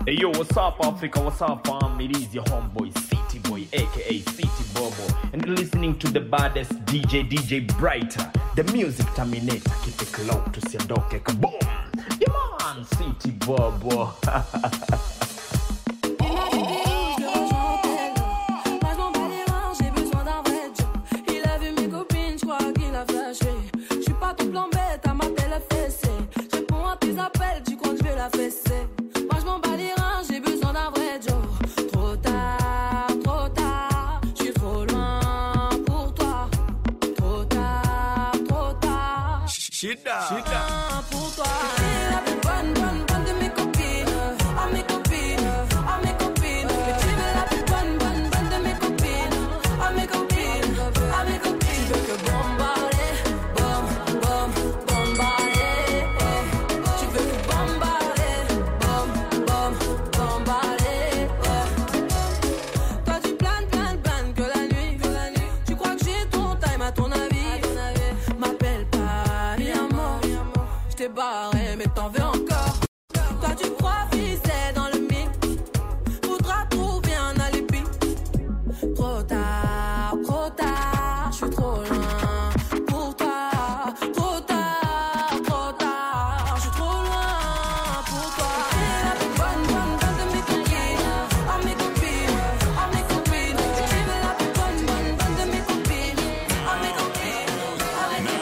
Hey yo, what's up Africa, what's up fam? It is your homeboy City Boy aka City Bobo, and you're listening to the baddest DJ Brighter, the music terminator. Keep it low to siondoke kaboom. Yeah man, City Bobo. Shida. Pour toi, la plus bonne de mes copines. À mes copines, à mes copines. Tu veux la plus bonne de mes copines. À mes copines, à mes copines. Tu veux que bombarder, bombarder. Tu veux que bombarder, bombarder. Toi tu planes que la nuit. Tu crois que j'ai ton time à ton avis. M'appelle pas. T'es barré, mais t'en veux encore. Toi tu crois viser dans le mix. Faudra trouver un alibi. Trop tard, je suis trop loin. Pour toi, trop tard, je suis trop loin. Pour toi, t'es la plus bonne de mes copines. À mes copines, à mes copines. Tu veux la plus bonne de mes copines. À mes copines, à mes copines.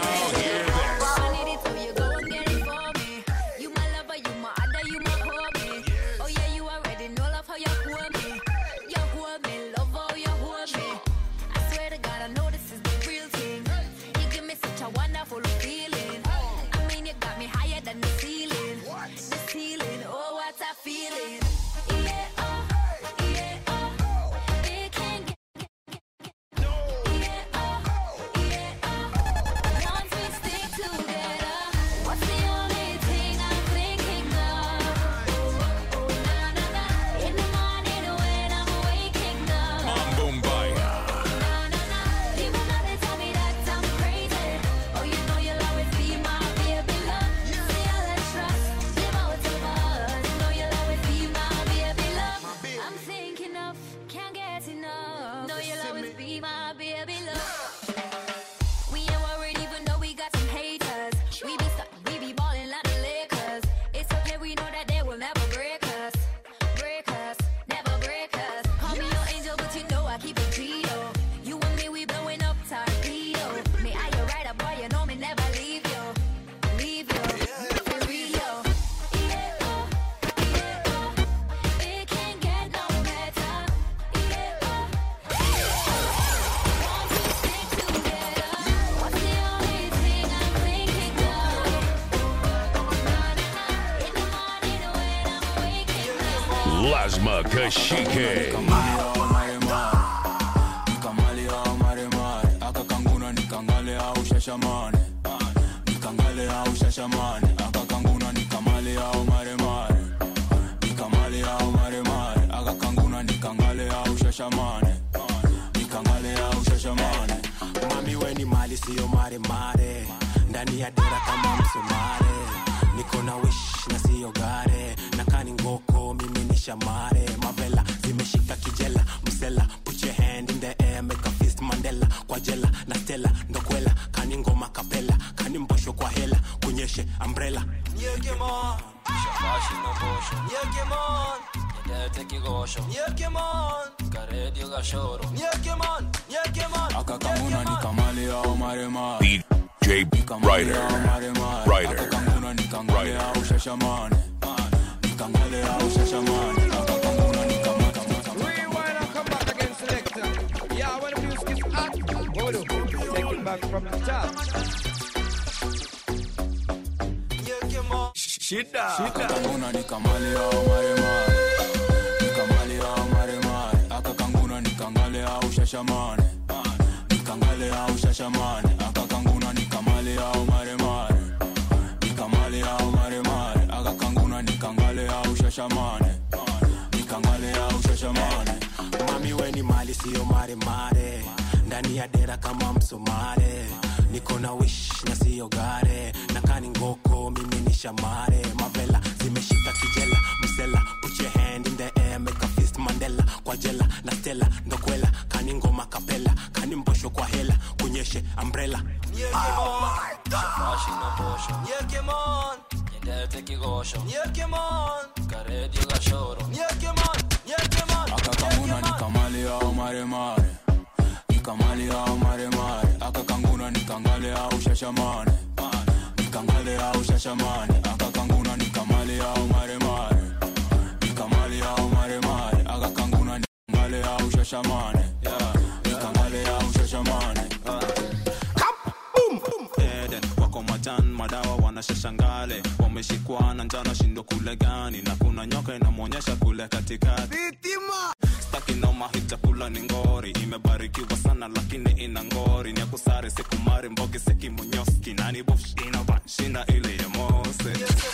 Lasma Kashike. Akakanguna nikangale au shashamane. Nikangale au shashamane. Akakanguna nikamale au maremare. Nikamale au maremare. Akakanguna nikangale au shashamane. Nikangale au shashamane. Mami weni mali siyo maremare. Ndani ya dera kama msumare. Niko na wish na siyo gare. Nakani ngoko mimi ni shamare. Mavela zimeshika kijela. Msela put your hand in the air. Make a fist Mandela. Kwa jela na stella ndokwela. Kani ngoma kapela. Kani mbosho kwa hela. Kunyeshe umbrella. Yekemon Shafashi no bosho Yekemon Yedete kigosho Yekemon Karedio gashoro Yekemon Akakanguna nikamale au maremare. DJ Brighter. Akakanguna nikangale au shashamane. Nikangale au shashamane. Akakanguna nikamale. Rewind and come back again, selector. Yeah, when the music is hot, hold up, take it back from the top. Shida. Akakanguna nikamale au maremare. Nikamale au maremare. Akakanguna nikangale au shashamane. Nikangale au shashamane. Akakanguna nikamale au maremare. Nikamale au maremare. Akakanguna nikangale au shashamane. Nikangale au shashamane. Mami weni mali siyo maremare. Ndani ya dera kama msumare. Niko na wish na siyo gare. Nakani ngoko mimi ni shamare. Mavela zimeshika kijela. Msela put your hand umbrella. Akakanguna nikamali au mare mare, nikamali au mare mare. Akakanguna nikangale au shashamane, nikangale au shashamane. Akakanguna nikamali au mare mare, nikamali au mare mare. Akakanguna nikangale au shashamane, nikangale au shashamane. Madawa wanashashangale, wameshikwa na njana shindo kule gani, na kuna nyoka inamonyesha kule katikati. Staki noma hii chakula ni ngori, imebarikiwa sana lakini ina ngori. Ni ya kusare sikumari mbogi seki munyoski, nani bush inova shinda ile ya mose.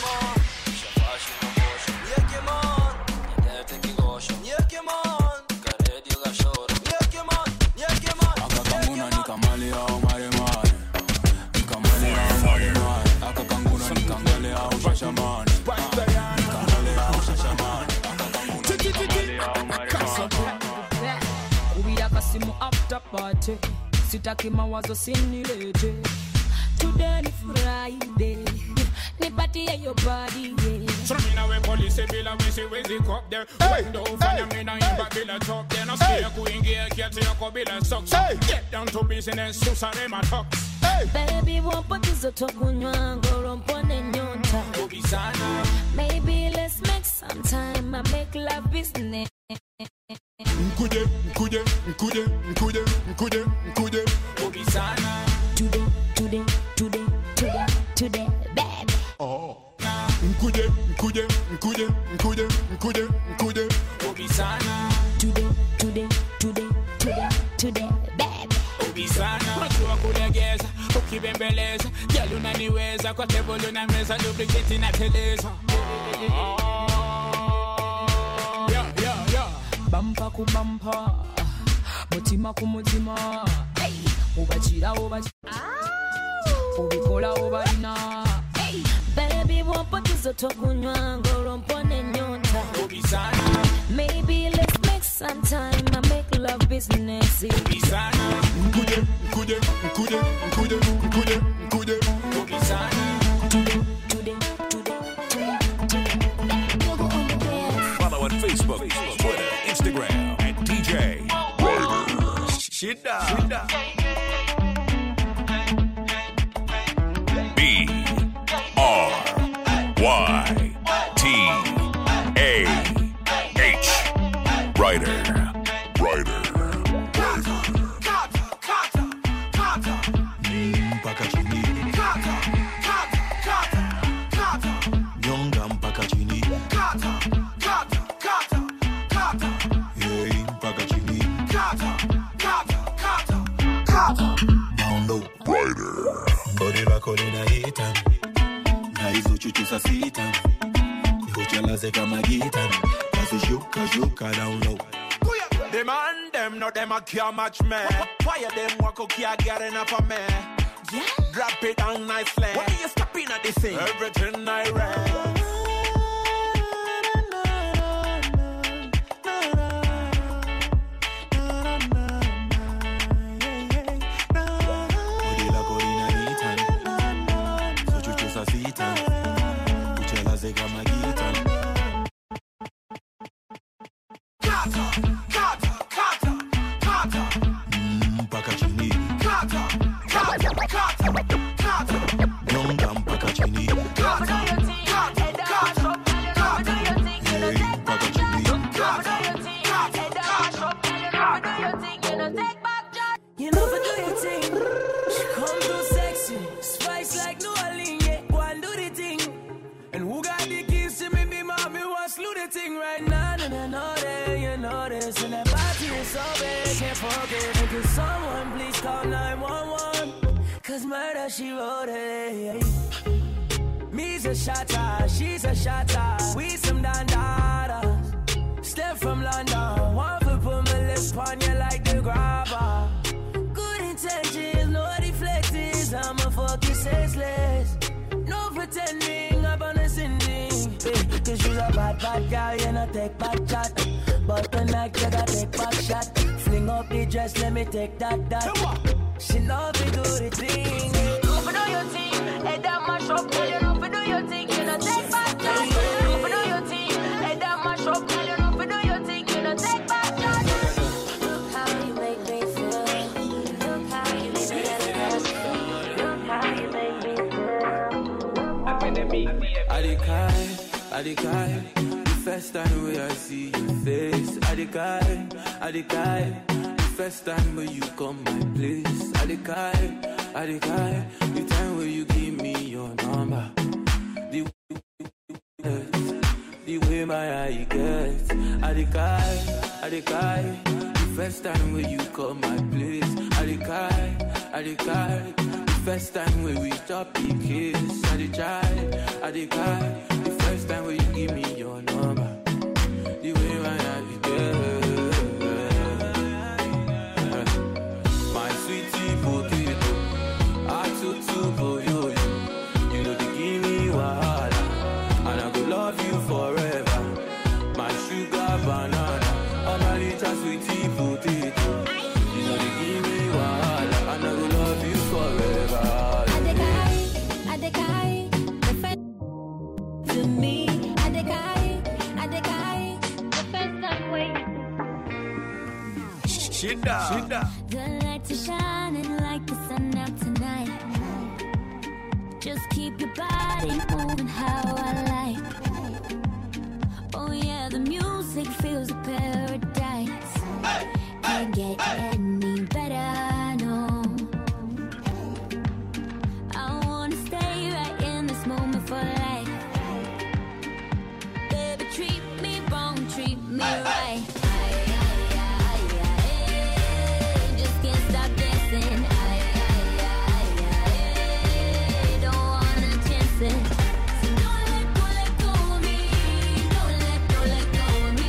Akakanguna nikamali au mare mare, nikamali au mare mare. Akakanguna nikangale au shashamane, nikangale au shashamane. Akakanguna nikamali au mare mare. Ubira kasimu after party, sitaki mawazo sinilete. Today ni Friday, ni party ya your body, yeah. So me na we police bila we see we zick up there. Window fan me na imba bila top there. No scare kuingia kiatu yako bila socks. Get down to business, susare my talks. Baby wapo tuzoto kunywa ngoro mpone nyota. Maybe let's make some time, I make love business. Nkuje Obisana. Today, baby. Oh. Nkuje Obisana. Today, baby. Obisana. Majua kulegeza, ukibembeleza. Jalu naniweza, kwa table na meza, duplicate na teleza. Bumper ku bumper, mutima ku mutima. Hey, ubachira. Ubikola ubalina. Hey, baby wapo tuzoto kunywa ngoro mpone nyota. Obisana. Maybe let's make some time, I make love business. Obisana. Nkuje Obisana. Follow on Facebook, Twitter, Instagram at DJ Ryder. Shida. BRYTAH. Ryder. Mpaka chini. Nyonga mpaka chini. Hey, mpaka chini. Down low. Ryder. Body lako linaita, na hizo chuchu za sita nikuchalaze kama gita. Basi shuka down low. Them and them, no them a can't match me. Why them walk out can't get enough of me? Yeah. Drop it down nicely. What are you stopping at this thing? Everything I read. Mpaka chini. Nyonga mpaka chini. You know for do your thing. She come too sexy, spice like New Orleans. Yeah, go and do the thing. And who got the keys to me? Be mommy, wants do the thing right now. And I know that you know this, and that body is so big, can't forget. And can someone please call 911? 'Cause murder she wrote it. Me's a shotter, she's a shotter. We some dandadas. Step from London, one foot put my lips on you like the grabber. Good intentions, no deflections. I'm a fucking senseless. No pretending, I'm on a sending. Cause she's a bad girl, you know take back chat. But tonight you gotta take back shot. Fling up the dress, let me take that. She love me do the thing. Love me do your thing, head down mash up. Girl, you love me do your thing, you know take back chat. Love me do your thing, head down mash up. Girl, you love me do your thing, you know take back chat. Look how you make me feel. Look how you make me feel. Look how you make me feel. I decry. The first time when I see your face, I decry. The first time when you come my place, I decry. The time when you give me your number, the way my eye gets, I decry. The first time when you come my place, I decry. The first time when we stop the kiss, I decry. The first time when you give me your number, the way my eye gets, my sweetie potato, I took for you. You know they give me wahala, and I go love you forever. My sugar banana, I'm a little sweetie potato. You know they give me wahala, and I go love you forever. I decry, the first to me. I decry, the first time way. Shida. The lights are shining like the sun out tonight. Just keep your body moving how I like. Oh yeah, the music feels a paradise. Can't get any better, no. I wanna stay right in this moment for life. Baby, treat me wrong, treat me right. Just can't stop dancing. Don't wanna chance it. So don't let go of me. Don't let go of me.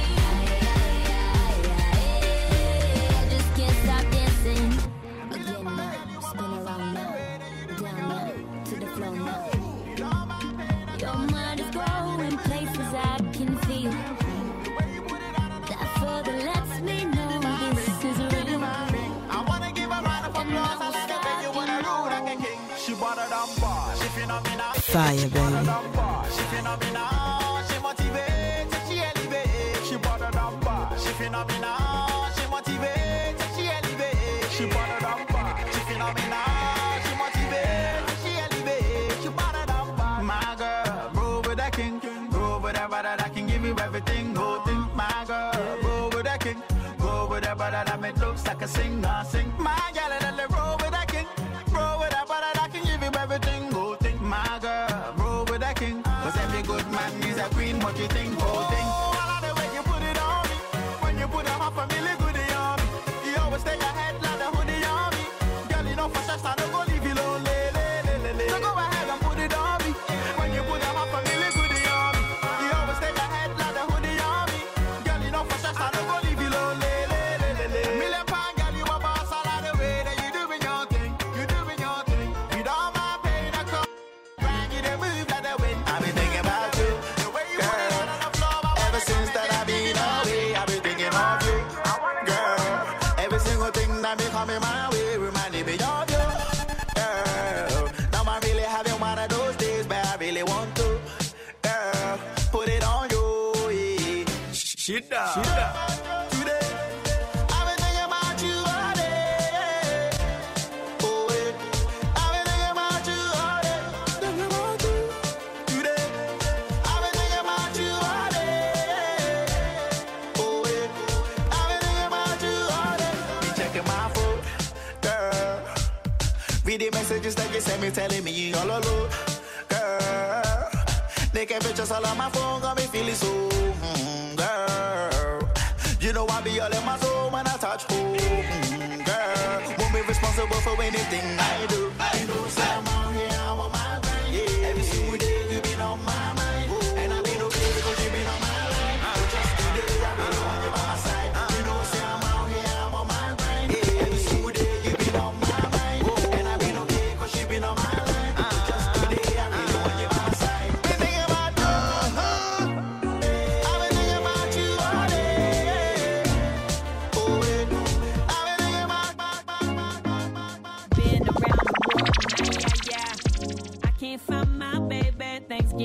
I just can't stop dancing. Again now, spin around now, down now, to the floor now. Your mind is growing places I can feel. That further lets me know this is real. I wanna give a round of applause. I like it when you wanna rule like a king. She bought it on bar. She phenomenal. Fire, baby. She phenomenal. She motivates. She elevates. She bought it on bar. She phenomenal. She motivates. She elevates. She bought it on bar. She phenomenal. She motivates. She elevates. She bought it on bar. My girl, roll with that king. Roll with that brother that can give you everything. Go think, my girl, roll with that king. Roll with that brother that make looks like a singer. Sing, my girl, roll with that king. Roll with that brother that can give you everything. Go think, my girl, roll with that king. Cause every good man is a queen. What you think? Go think. Oh, I like the way you put it on me. When you put it on my family, goodie on me. You always stay ahead like the hoodie on me. Girl, you know for sure, I don't go leave you lonely. So go ahead and put it on me. When you put it on my family, goodie on me. You always stay ahead like the hoodie on me. Girl, you know for sure, I don't go leave you lonely. Million pound girl, you a boss all of the way. That you doing your thing. You doing your thing. You don't mind paying a come. Grind you the move like the wind. I've been thinking about you, girl. Ever since that I've been away, I've been thinking of you, girl. Every single thing that be coming my way reminding me of you, girl. Now I'm really having one of those days, but I really want to, girl. Put it on you, yeah. Shida. Today, I've been thinking about you all day. Oh, yeah. I've been thinking about you all day. Thinking about you. Today, I've been thinking about you all day. Oh, yeah. I've been thinking about you all day. Be checking my phone, girl. Read the messages that you sent me telling me you all alone, girl. Taking pictures all on my phone, got me feeling so, girl. You know I be all in my soul when I touch home, girl. Won't be responsible for anything I do. I know some out here, I'm on my grind, yeah. Every single day you been on my mind, and I been okay because you been on my line. Just today I been on you by my side. You know some out here, I'm on my grind, yeah. Every single day you been on my mind, and I been okay because you been on my line. Just today I been on you by my side. Been thinking about you.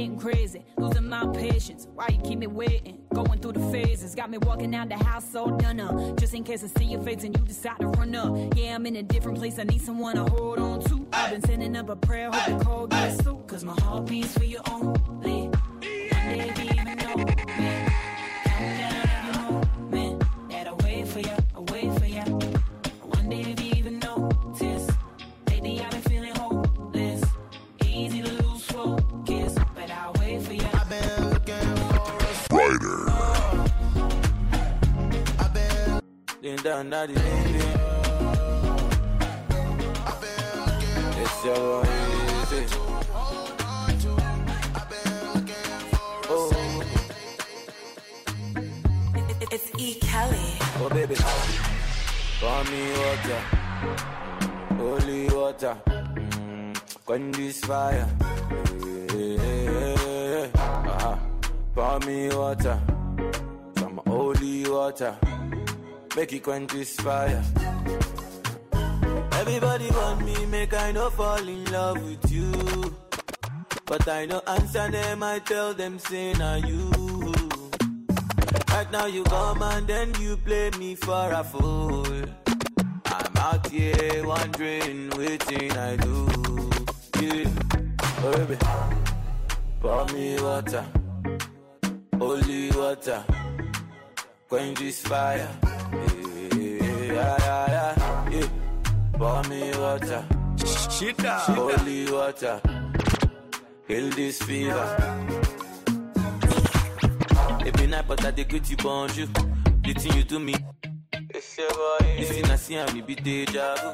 getting crazy, losing my patience. Why you keep me waiting? Going through the phases, got me walking out the house all done up. Just in case I see your face and you decide to run up. Yeah, I'm in a different place, I need someone to hold on to. I've been sending up a prayer, hope the call gets through. Cause my heart beats for you only. One day if you even know me. Count down every moment that I wait for you, I wait for you. One day if you even notice, lately I've been feeling hopeless. Easy to lose focus, but I'll wait for you. I've been looking for a Ryder. I've been laying down now the lady. I've been looking it's so easy. It's E. Kelly. Oh baby, pour me water, holy water, quench this fire. Pour me water, some holy water, make it quench this fire. Everybody want me, make I no fall in love with you, but I don't answer them, I tell them say na you. Right now you come and then you play me for a fool. I'm out here wondering waiting I do. Yeah. Oh baby, pour me water, holy water, quench this fire. Yeah. Pour me water, holy water, heal this fever. Every night, but I take you bonjour. The thing you do me, it's your boy. This thing I see, I'm be deja vu.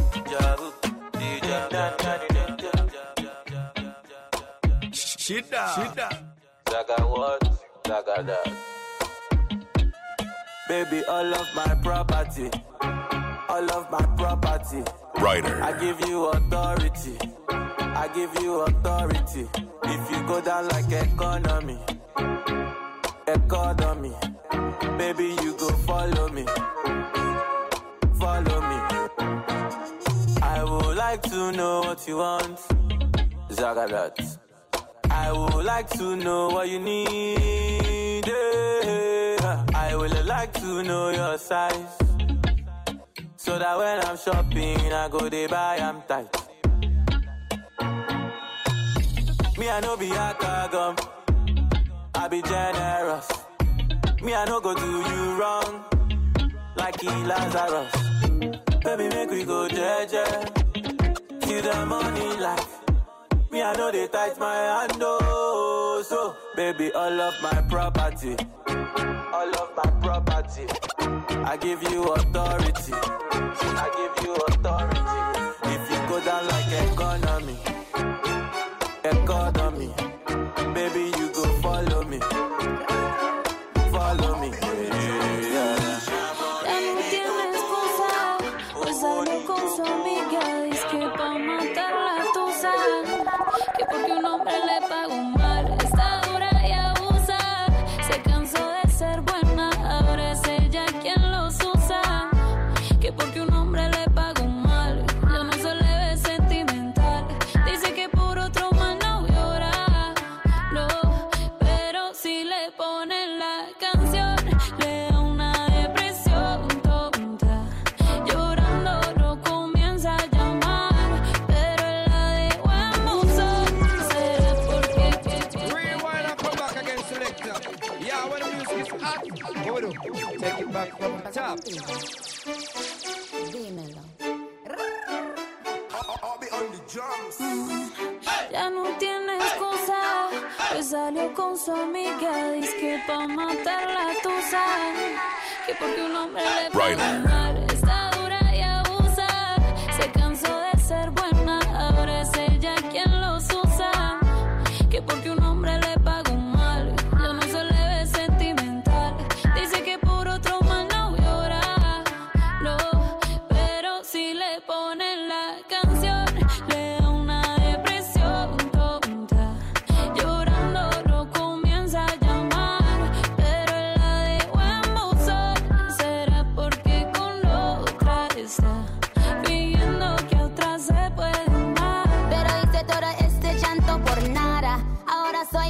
Shit Zaga what? Zaga that. Baby, all of my property. Ryder. I give you authority. If you go down like economy, baby, you go follow me. I would like to know what you want, Zagadat. I would like to know what you need. I would like to know your size, so that when I'm shopping, I go they buy, I'm tight. Me, I know be a kagum, I be generous. Me, I no go do you wrong, like he Lazarus. Baby, make we go jeje, see the money life. Me, I know they tight my hand, oh. So, baby, all of my property, I give you authority, If you go down like economy, baby, you go follow me. Porque un hombre le pagó mal, está dura y abusa. Se cansó de ser buena, ahora es ella quien los usa. Que porque un hombre le pagó mal, ya no se le ve sentimental. Dice que por otro más no llora, no. Pero si le ponen la canción, le da una depresión tonta. Llorando no comienza a llamar, pero él la dejó en buzón. Yeah, when the music is hot, Bodo, take it back from the top. Dímelo. I'll be on the drums. Ya no tiene excusa, pues salió con su amiga, dice que pa' matar la tusa. Que porque un hombre le pagó mal, está dura y abusa. Se cansó de ser buena, ahora es ella quien los usa. Que porque un hombre le pagó mal, ya no se le ve sentimental. Dice que por otro más no llora, no. Pero si le ponen la canción, le da una depresión tonta. Llorando no comienza a llamar, pero él la dejó en buzón. Será porque con lo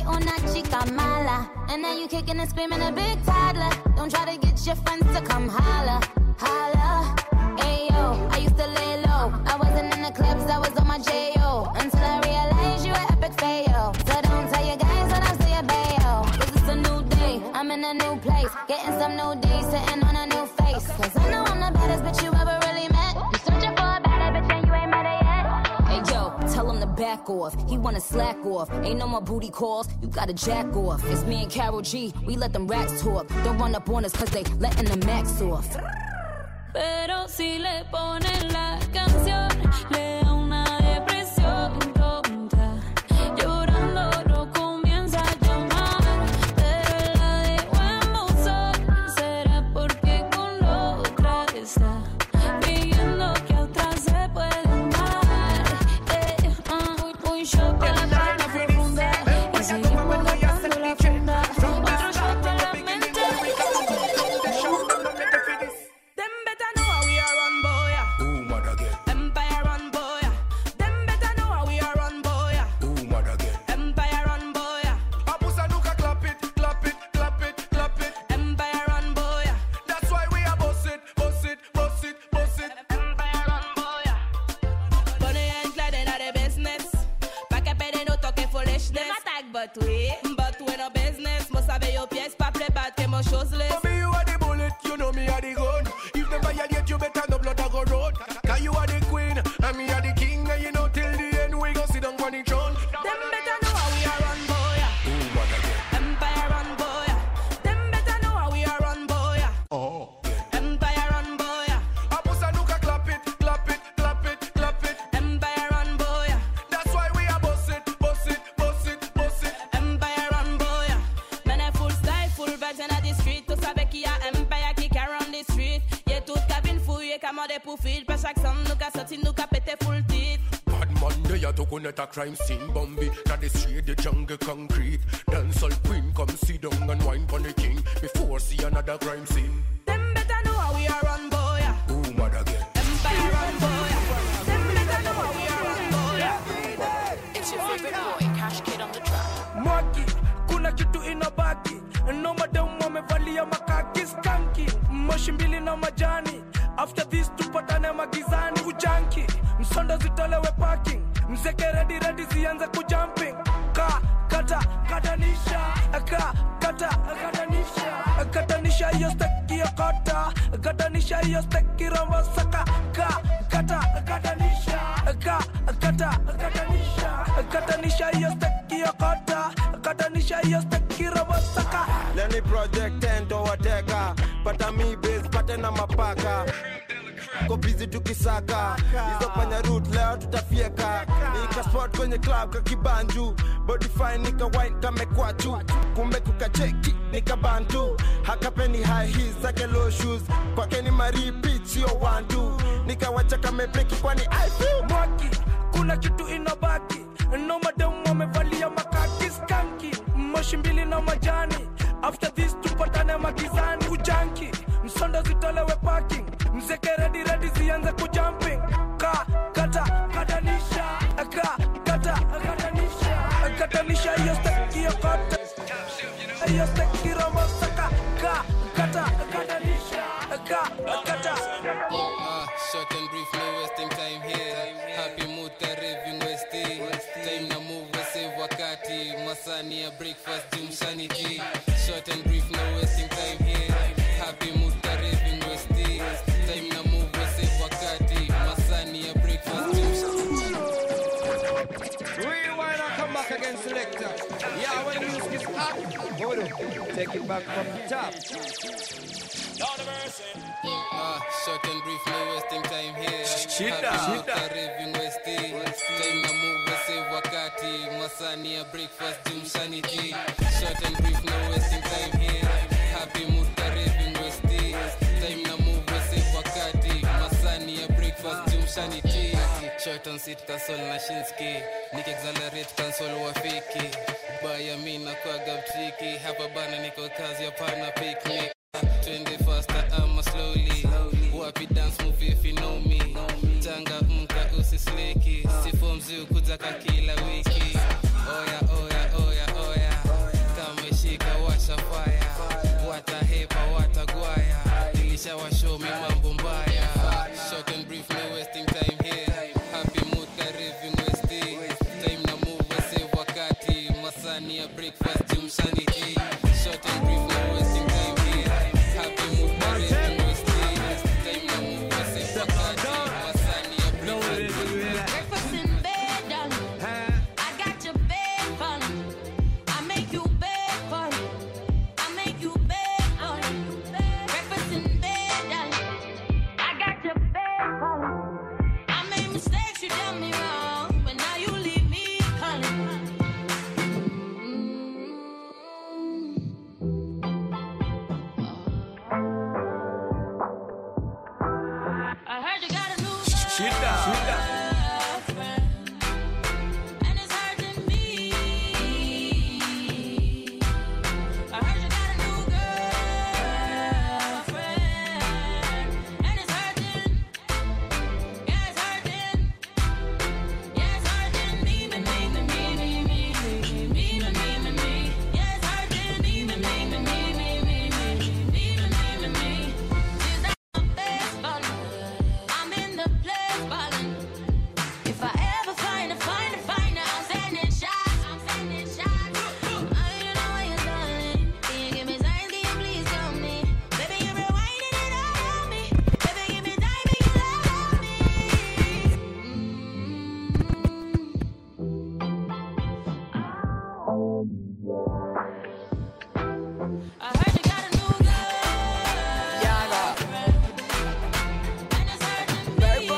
like una chica mala. And now you kicking and screaming a big toddler. Don't try to get your friends to come holla, holla. Ayo, I used to lay low. I wasn't in the clubs, I was on my J.O. Until I realized you were epic fail. So don't tell your guys when I'm still bayo. This is a new day, I'm in a new place. Getting some new days, sitting on a new face. Cause I know I'm the baddest bitch you ever really met. You searching for a better bitch and you ain't met her yet. Hey yo, tell him to back off. He wanna slack off. Ain't no more booty calls, you gotta jack off. It's me and Karol G, we let them racks talk. Don't run up on us cause they letting the max off. Pero si le ponen la canción, le da una depresión tonta. Llorando no comienza a llamar, pero la dejo en buzón. Será porque con otra está pidiendo que a otra se puede amar. Un shot en la pena profunda y seguimos bajando la funda. Otro shot en la mente. But we no business. Must have your pièce, pas play bad, que mon chose list. For me, you are the bullet, you know me are the gun. If them violate you, better no blood a go road. Cause you are the queen, and me are the king. And you know till the end, we go sit down on the throne. Them better know how we are run, boy. Empire run, boy. Them better know how we are run, boy. Oh. Empire run, boy. Abusa nuka clap it, clap it, clap it, clap it. Empire run, boy. That's why we are boss it, boss it, boss it, boss it. Empire run, boy. Men a full style, full vibes in the street. Tu savais qu'il y a Empire qui carry on the street. Y'a toute cabine fouillée, commandé pour feed. Pas chaque somme, nous qu'a sorti, nous qu'a pété full titre. Bad man, they are to connect a crime scene. Bambi, that the street, the jungle concrete. Dancehall queen, come sit down and wine for the king. Before see another crime scene. Them better know how we are run, boy. Who mad again? Empire run, boy. Them better know how we are run, boy. It's your favorite boy, Cash Kid on the track. Mwaki, kuna kitu inabaki. No madam wamevalia makaki skanki. Moshi mbili na majani. After this tupatane magizani. Ujanki, msonda zitolewe parking. Mzeke ready zianze kujumping. Katanisha. Katanisha hiyo steki ya kota. Katanisha hiyo steki rombo saka. Katanisha. Katanisha hiyo steki ya kota. Katanisha hiyo steki rombo saka. Lenny project endo wateka. Pata mi base, pata na mapaka. Ko busy tukisaka. Hizo panya root leo tutafieka. Nika spot kwenye club kakibanju. Body fine nika wine kame kwachu. Kumbe kukacheki nika bantu. Hakapeni high heels zake low shoes. Kwake ni maripi sio one two. Nika wacha kame breki kwani I feel. Mwaki, kuna kitu inabaki. No madam wamevalia makaki skanki. Moshi mbili na majani. After this tupatane magizani. Ujanki, msonda zitolewe parking. Mzeke ready zianze kujumping. Katanisha. Katanisha hiyo steki ya kota. Hiyo steki rombo saka. Katanisha. Short and brief, no wasting time here. Happy mood, kareving westi. Time na move, we save wakati. Masani ya breakfast, jumshani tea. Short and brief, no wasting time here. Happy mood, kareving westi. Time na move, we save wakati. Masani ya breakfast, jumshani tea. Rewind and come back again, selector. Yeah, when the music is hot, hold on. Take it back from the top. Short and brief, no wasting time here. Happy mood, kareving westi. Time na move, we save wakati. Masani ya breakfast, jumshani tea. Short and brief, no wasting time here. Happy mood, kareving westi. Time na move, we save wakati. Masani ya breakfast, jumshani tea. Short on seat, console na Shinski. Nick accelerate, console wafiki. Baya mina kwa gabtriki. Hapa bana niko kazi ya pana picnic. 20 faster ama slowly. Wapi dance move if you know me. Tanga mka usisleki. Sifo mzi ukutaka kila wiki. Oya Jumshani G. Short and brief, no wasting time here. Happy move, Raving West time na move, wase wakati. Masani ya Brick. Breakfast in bed, darling. I got your bed fun. I make you bed fun. I make you bed fun. Breakfast in bed, darling. I got your bed fun. I made mistakes, you done me wrong, but now you leave me calling. I heard you got a new girlfriend, and it's hurting me. I heard you got a new girlfriend, and it's hurting. Yeah, it's hurting. Yeah, it's hurting me. Yeah, it's hurting me. She's not my best fun. I'm in the place ballin'. If I ever find her, I'm sending shots. I don't know what you're darling. Can you give me signs? Can you please tell me? Baby, you're rewinding it all on me. Baby, give me time, make you love on me. I heard you got a new girlfriend, and it's hurting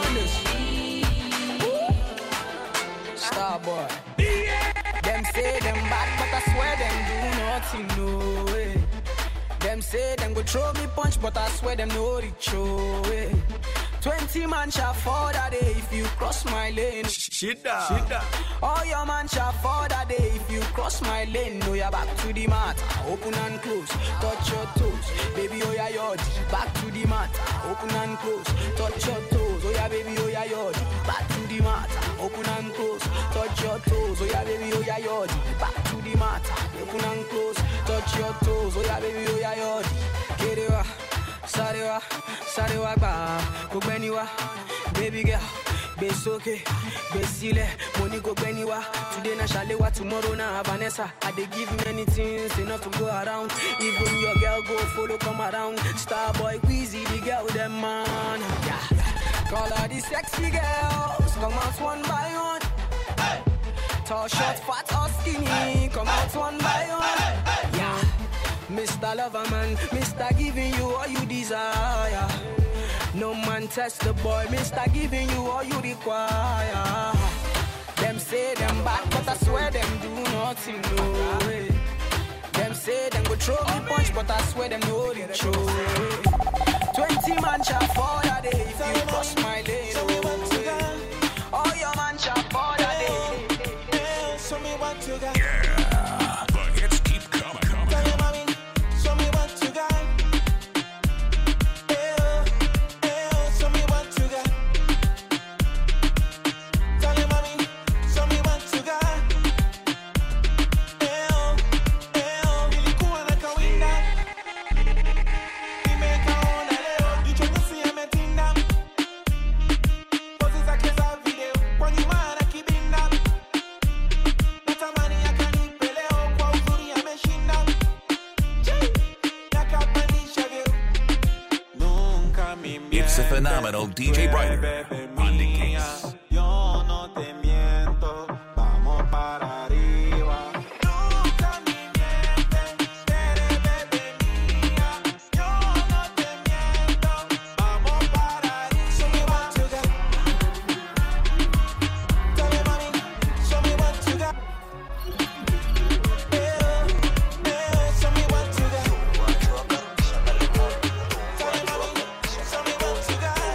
me. Starboy. Them say them bad, but I swear them do nothing, no way. Them say them go throw me punch, but I swear them no reach, oh way. 20 man shall fall that day if you cross my lane. Shit down. All your man shall fall that day if you cross my lane. No, you're back to the mat, open and close, touch your toes. Baby, oh yeah, yod. Back to the mat, open and close, touch your toes. Oh yeah, baby, oh yeah, yod. Back to the mat, open and close, touch your toes. Oh yeah, baby, oh yeah, yod. Back to the mat, open and close, touch your toes. Oh yeah, baby, oh yeah, yod. Kerewa, sarewa, ba, kogeniwa, baby girl. Besoke, besile, money go beniwa. Today na Shalewa, tomorrow na Vanessa. I dey give many things enough to go around. Even your girl go follow come around. Starboy, Weezy, the girl them man. Yeah. Call her the sexy girls, come out one by one. Tall, short, fat or skinny, come out one by one. Yeah. Mr. Loverman, Mr. giving you all you desire. No man test the boy, Mr. giving you all you require. Them say them bad, but I swear them do nothing, no way. Them say them go throw me punch, but I swear them no reach, oh. 20 man shall fall that day if you cross my lane, oh. All your man shall fall that day. Show me what you got. Yeah, the hits keep coming. Tell your mommy, show me what you got. Show me what you got. Tell your mommy, show me what you got. Nilikuwa na kawinda, nimekaona leo, dicho nyusi yametinda. Pozi zake za video, kwa nyuma na kibinda. Natamani akanipe leo, kwa uzuri ameshinda. Nakapandisha vyo. Nunca me It's the phenomenal DJ Brighter on the case. Yo no te miento, vamos para arriba. Nunca me mientes, eres bebé mía. Yo no te miento, vamos para arriba. Show me what you got. Tell me, mommy, show me what you got. Show me what you got. Tell me, mommy, show me what you got.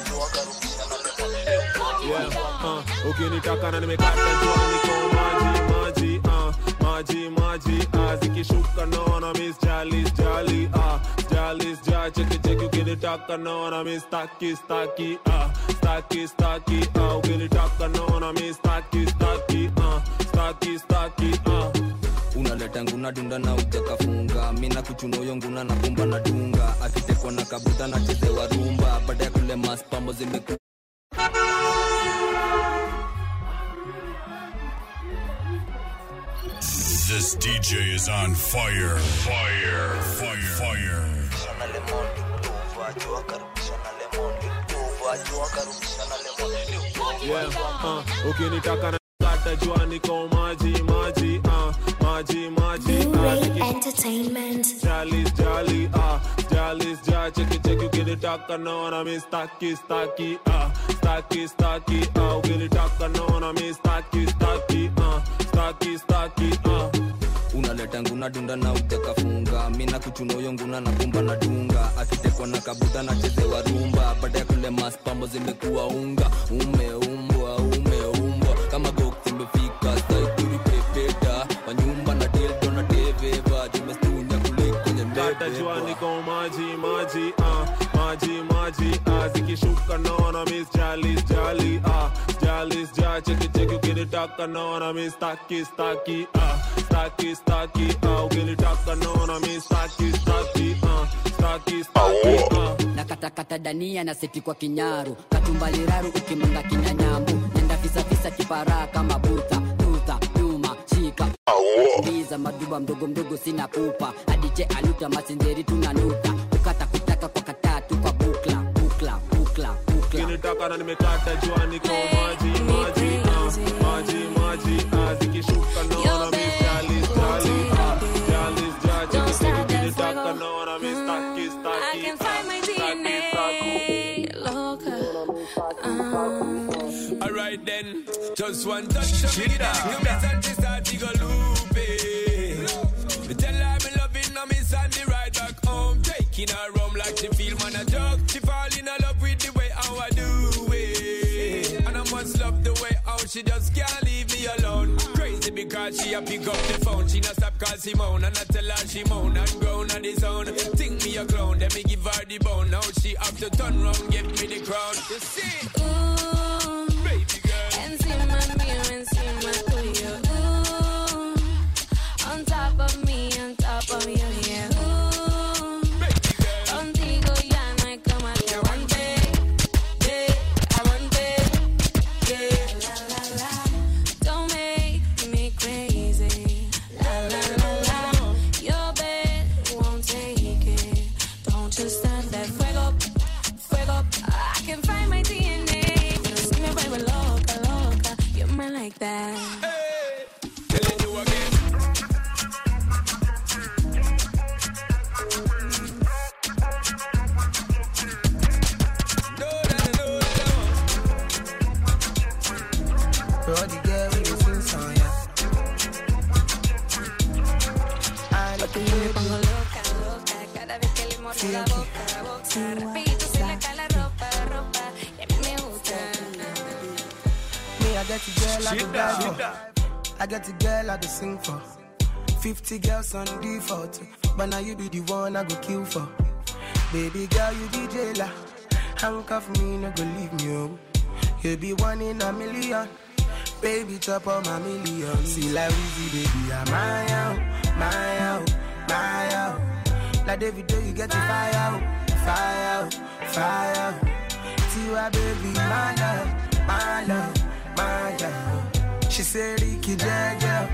Ukinitaka na nimekata jua niko maji zikishuka naona miss jalis cheki ukinitaka naona miss staki ukinitaka naona miss staki unaleta nguna dunda na utakafunga mina kuchunoyo nguna na kumba na dunga akitekwa na kabuta na chezewa rumba baada ya kule maspambo zimeku This DJ is on fire. Fire. Fire. Fire. Yeah, ukinitaka na kata jua niko maji, maji, maji, maji. Ray Entertainment. Jollies, jolly, jollies, ja, check, ukinitaka naona mi staki, staki, staki, staki, ukinitaka naona mi staki, staki, staki, staki, unaleta nguna dunda na utakafunga mina kuchunoyo nguna na kumba na dunga akitekwa na kabuta na chezewa rumba baada ya kule maspambo zimekuwa unga umeumbwa kama gok zimefika staikuri pepeta wanyumba na dildo na deveva jimestunya kule kwenye kata jua niko maji, maji, maji, maji, zikishuka naona miss jollies, jolly, jollies, ja, check, ukinitaka naona miss staki, staki, staki, staki, ukinitaka naona miss staki, staki, staki, staki, nakata dania na seti kwa kinyaru katumbali raru ukimanga kinyanyambu nenda visa kipara kama buta nyuma shika Biza maduba mdogo sina pupa Adije aluta masinjeri tunanuta Ukata kutaka kwa katatu kwa bukla Kinitaka na nimekata jua niko maji, zikishuka naona miss jollies, kinitaka naona miss staki, I can find my DNA loca. Alright then, just one touch of it. No miss and she start to go loopy. Me tell her me loving, no miss and the ride back home. Taking her rum like she feel man a joke. She fall in love with the way how I do it. And I must love the way how she just can't leave me alone. Crazy because she a pick up the phone. She not stop cause she moan. And I tell her she moan and groan on his own. Think me a clown, then me give her the bone. Now she have to turn round, give me the crown. You see? Ooh, baby girl. And see my mirror and see my Julio. Ooh, on top of me, yeah. Ooh, baby girl. Contigo ya no hay como que aguante. Don't make me crazy. La. Your bed won't take it. Don't just stand that fuego. I can find my DNA. You see me baby loca. You're more like that. Hey, telling you again. Brody girl, we will sing song, yeah. Me pongo loca. Cada vez que le muerdo la boca. Repito, se le cae la ropa. Y a mí me gusta. Me, I get the girl I go die for. I get the girl I go sing for. 50 girls on default, but now you be the one I go kill for. Baby girl, you the jailer. Handcuff me, no go leave me, oh. You be one in a million. Baby, chop on my million. See like Weezy, baby, I'm my out. Like David, you get the fire out. Tiwa, baby, my love. She said, Ricky, Jaja.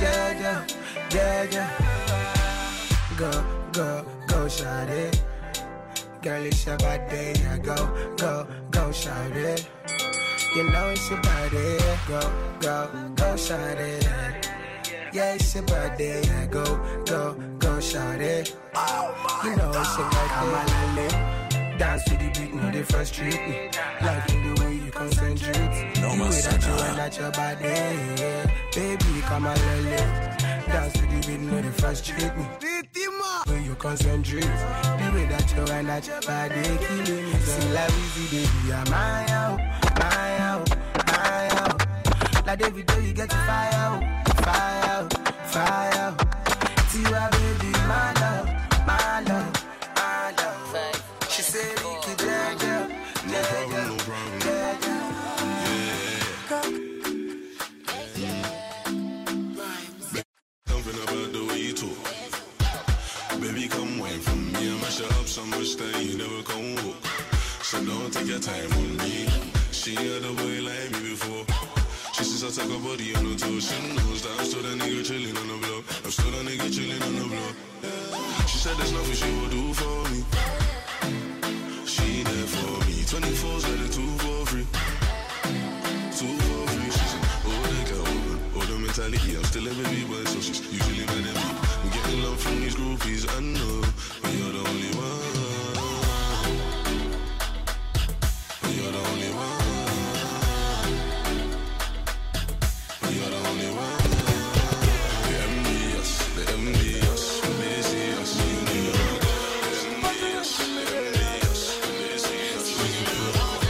Go, shout it. Girl, it's your body, yeah. Go, shout it. You know it's your body, go, shout it. Yeah, it's your birthday, yeah, go, shout it. You know it's your birthday. Dance to the beat, no, they frustrate me. Like in the way you concentrate. No, the way that you and at your body, yeah. Baby, come on, lele. Dance to the beat, no, they frustrate me. When you concentrate, the way that you and at your body, killing me. See like Weezy, baby, I'm my out. Like David, you get the fire out. Tiwa, baby, my love. She said, Ricky, Jaja. Something about the way you talk. Baby, come wine from me. I mash up so much that you never come walk. So don't take your time on me. She had a boy like me before. She says I ass like a body on a toe. She knows that I'm still that nigga chilling on the block. I'm still that nigga chilling on the block. She said there's nothing she will do for me. She there for me. 24's let it 2 for free. 2 for free. She said, oh, they got woman. Oh, the mentality. I'm still a baby boy, so she's usually mad at me. I'm getting love from these groupies, I know. But you're the only one. But you're the only one. But you're the only one. They envy us. They envy us. When they see us, you know. They envy us. They envy us. When they see us, you know.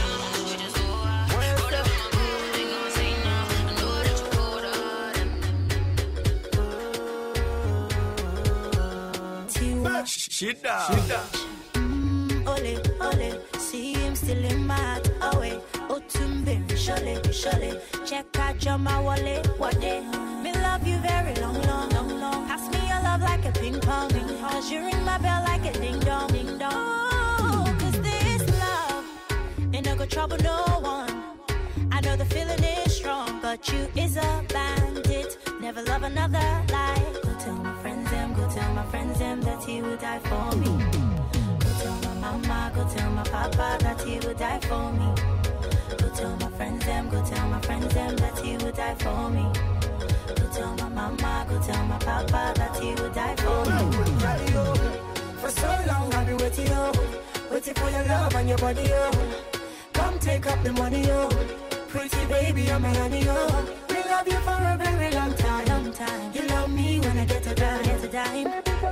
Shida. Ole, ole, see him still in my heart. Away, Otumbe, surely. Check out your my wallet, what day? Me love you very long. Pass me your love like a ping pong. Cause you ring my bell like a ding dong. Oh, cause this love ain't no good trouble, no one. I know the feeling is strong, but you is a bandit. Never love another like. Go tell my friends them that he would die for me. Go tell my mama, go tell my papa that he would die for me. Go tell my friends them that he would die for me. Go tell my mama, go tell my papa that he would die for me. For so long I've been waiting, waiting for your love and your body, come take up the money, pretty baby, I'm a honey, we love you for a very long time. You love me when I get to dime.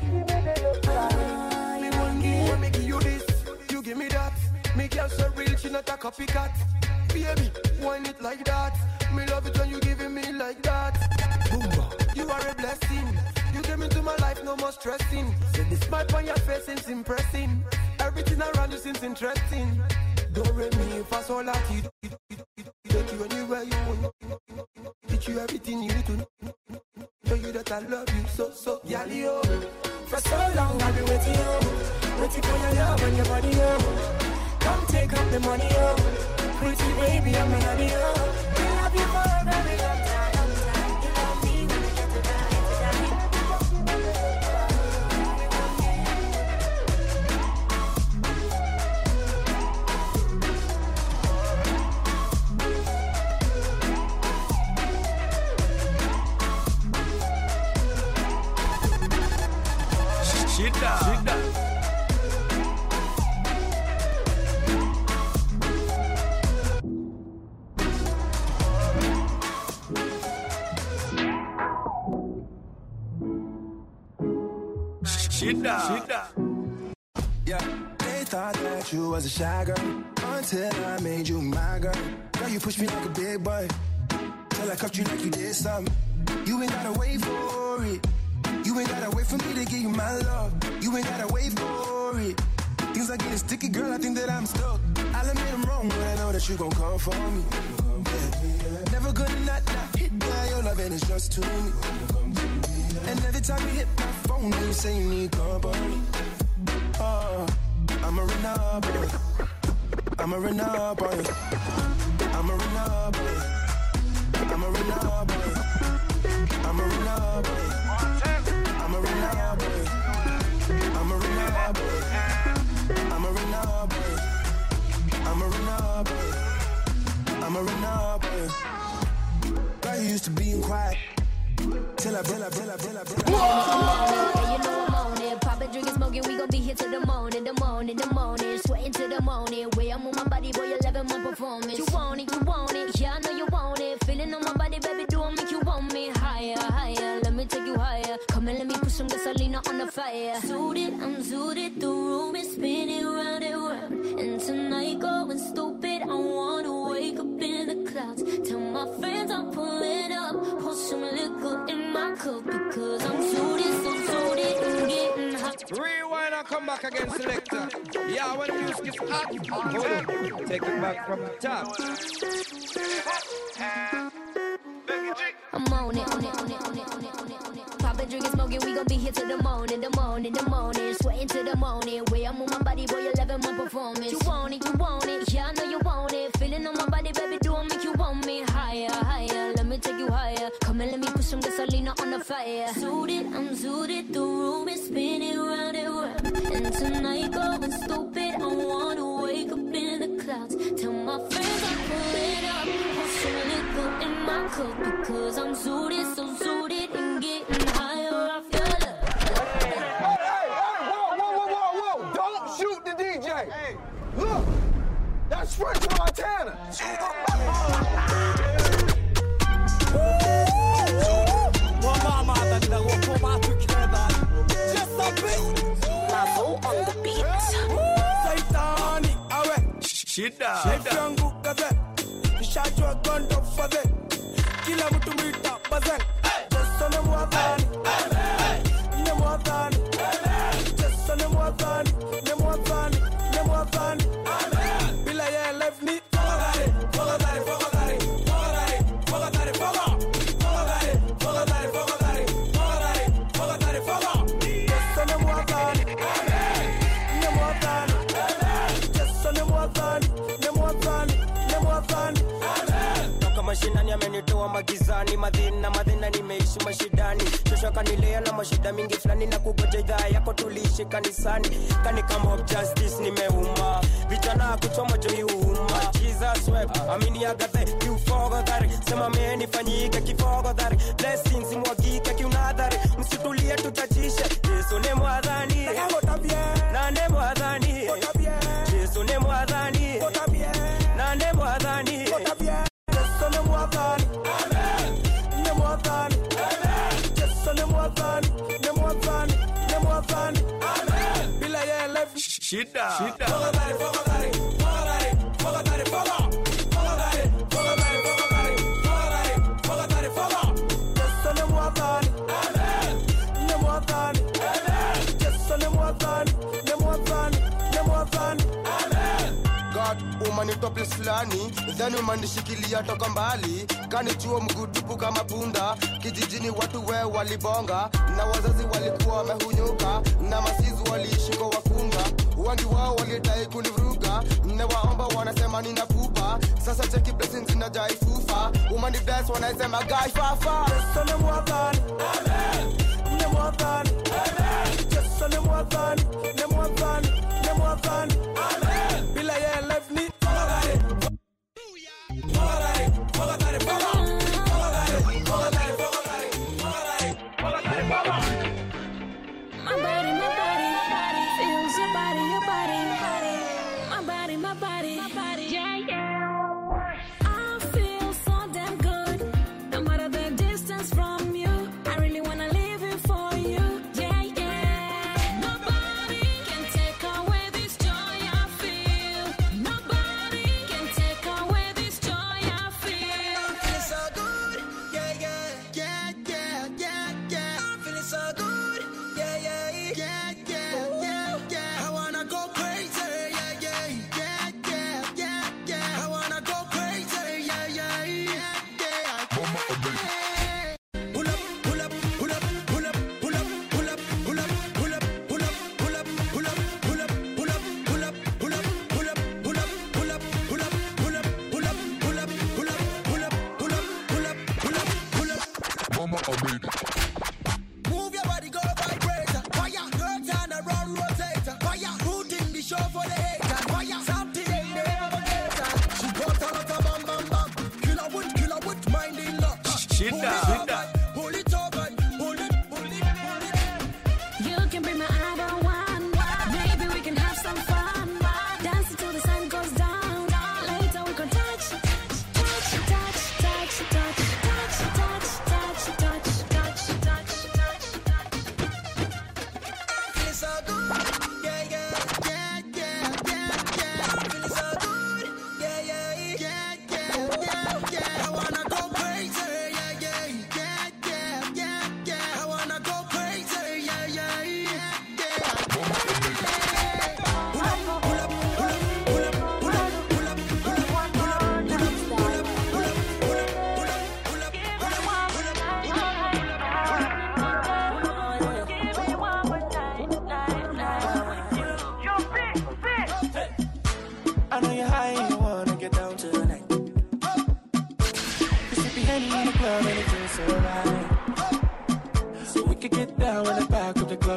You won't give me, give you this, you give me that. Me girl so real, she not a copycat. Baby, whine it like that. Me love it when you giving me like that. Boomba, you are a blessing. You came into my life, no more stressing. See the smile on your face seems impressing. Everything around you seems interesting. Don't rate me if I saw like you. Take you anywhere you want. Teach you everything you need to know. Show you that I love you so, yalio. For so long I've been waiting, waiting for your love and your body, come take up the money, pretty baby, I'm a honey, we love you for a very long time. You love me when I get to die. Shida. Yeah, they thought that you was a shy girl until I made you my girl. Girl, you pushed me like a big boy till I cuffed you like you did something. You ain't gotta wait for it. You ain't gotta wait for me to give you my love. You ain't gotta wait for it. Things are getting sticky, girl, I think that I'm stuck. I'll admit I'm wrong, but I know that you gon' come for me. Yeah. Never gonna not hit by your love and it's just to me. And every time you hit my phone, you say you need company. Oh, I'm a run up on you. I'm a run up on you. I'm a run up on you. I'm a run up on you. I'm a run up on you. I'm a run up on you. I'm a run up on you. I'm a run up on you. I'm a run up on you. I'm a run up on you. Girl, you used to being quiet. Till I. Hey, you know I'm on it. Poppin', drinkin', smoking, we gon' be here till the morning. Sweating till the morning. Way I'm on my body, boy, you loving my performance. You want it, yeah, I know you want it. Feeling on my body, baby, do I make you want me higher? Let me take you higher. Come and let me put some gasolina on the fire. I'm zooted, the room is spinning round and round. And tonight going stupid, I wanna wake up in the clouds. Tell my friends I'm pulling up, pour some liquor in my cup because I'm zooted, I'm getting hot. Rewind and come back again, selector. Yeah, when the music is hot, hold on. Take it back from the top. I'm on it. Poppin', drinkin', smoking, we gon' be here till the morning. Sweating till the morning. Way I'm on my body, boy, you loving my performance. You want it, yeah, I know you want it. Feeling on my body, baby, do I make you want me higher? Let me me take you higher. Come and let me put some gasolina on the fire. Suited, I'm suited, the room is spinning round and round. And tonight going stupid, I wanna wake up in the clouds. Tell my friends I'm pulling up, I'll surely go in my coat. Because I'm suited, so suited, and getting higher off your love. Whoa, don't shoot the DJ. Hey, look, that's French Montana. Just a bit. Lavo on the beat. Saitani, awe. Shida. Yangu kaze. Nishajua gondo faze. Kila mtu mwita bazen. Jesu ni mwadhani. Ni mwadhani. Jesu ni mwadhani. Ni mwadhani. Ni mwadhani. Bila ye left ni. Mashinani amenitoa magizani, madhina nimeishi mashidani. Shosha kanilea na mashida mingi fulani, na kugoja idhaa yako tuliishi kanisani. Kani kama of justice nimeuma, vijana kuchoma joi uma. Jesus web, amini agathe, kiufogo dhari. Sema meni fanyike kifogo dhari. Blessings mwagike kiunadhari. Msitulie tutajishe, Yesu ni mwadhani. Na ne mwadhani. Yesu ni mwadhani. Na ne mwadhani. Jesu ni mwadhani. Ni mwadhani. Jesu ni mwadhani. Ni mwadhani. Ni mwadhani. Bila ye left. Shida. Umanitopis fulani, then umanishikilia toka mbali. Kanichuo mgutupu kama punda. Kijijini watu we walibonga, na wazazi walikuwa wamehunyuka, na masizu waliishi kwa wakunga. Wengi wao walidai kunivuruga, newaomba wanasema ninapupa. Sasa cheki blessings zinajai fufa. Umanibless wanasema guy fafa. Jesu ni mwadhani. Ni mwadhani. Jesu ni mwadhani. Ni mwadhani. Ni mwadhani. Bila ye left ni.